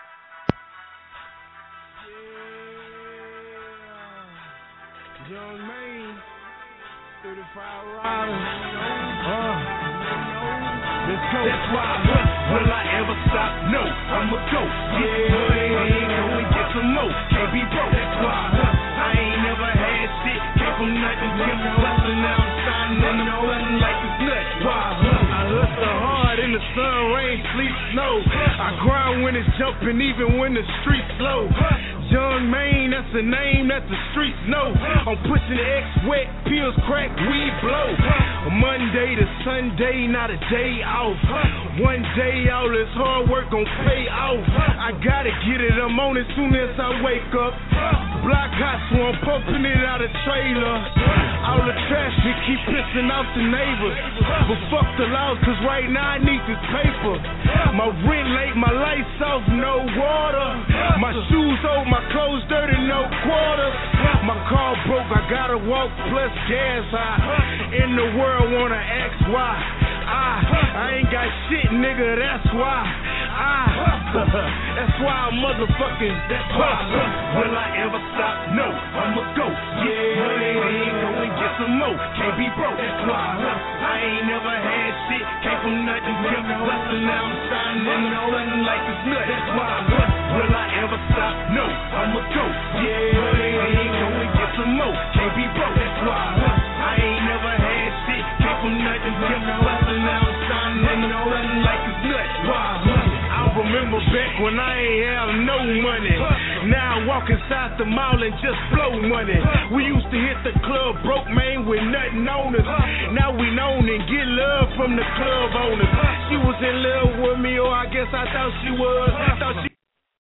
Yeah. Young man, thirty-five riders. Uh, let's go. That's why, what will I ever stop? No, I'ma go. Yeah, ain't go and get some more. Can't be broke. That's why, what? I ain't never had shit. Came from nothing, kept hustling. Now I'm shining on the button like it's nuts. Why, what? I hustle hard in the sun, rain, sleet, snow. I grind when it's jumping, even when the streets slow. Young Maine, that's a name that the streets know. I'm pushing X wet, pills crack, weed blow. Monday to Sunday, not a day off. One day all this hard work gon' pay off. I gotta get it, I'm on it soon as I wake up. Block hot, so I'm pumping it out of trailer. All the traffic keep pissing off the neighbors. But fuck the laws, cause right now I need this paper. My rent late, my lights off, no water. My shoes old, my clothes dirty, no quarters. My car broke, I gotta walk plus gas high. In the world wanna ask why. I, I ain't got shit, nigga, that's why. I, that's why I'm motherfucking, that's why. Will I ever stop? No, I'ma go. Yeah, ain't go and get some more. Can't be broke, that's why. I ain't never had shit, came from nothing, kept hustling, now I'm shining, nothing like this nut. That's why. Will I ever stop? No, I'ma go. Yeah, ain't go and get some more. Can't be broke, that's why. I ain't never had shit, came from nothing, kept hustling, now I'm shining, nothing like this nut. Why? I remember back when I ain't have no money. Now I walk inside the mall and just blow money. We used to hit the club broke, man, with nothing on us. Now we known and get love from the club owners. She was in love with me, or I guess I thought she was. Thought she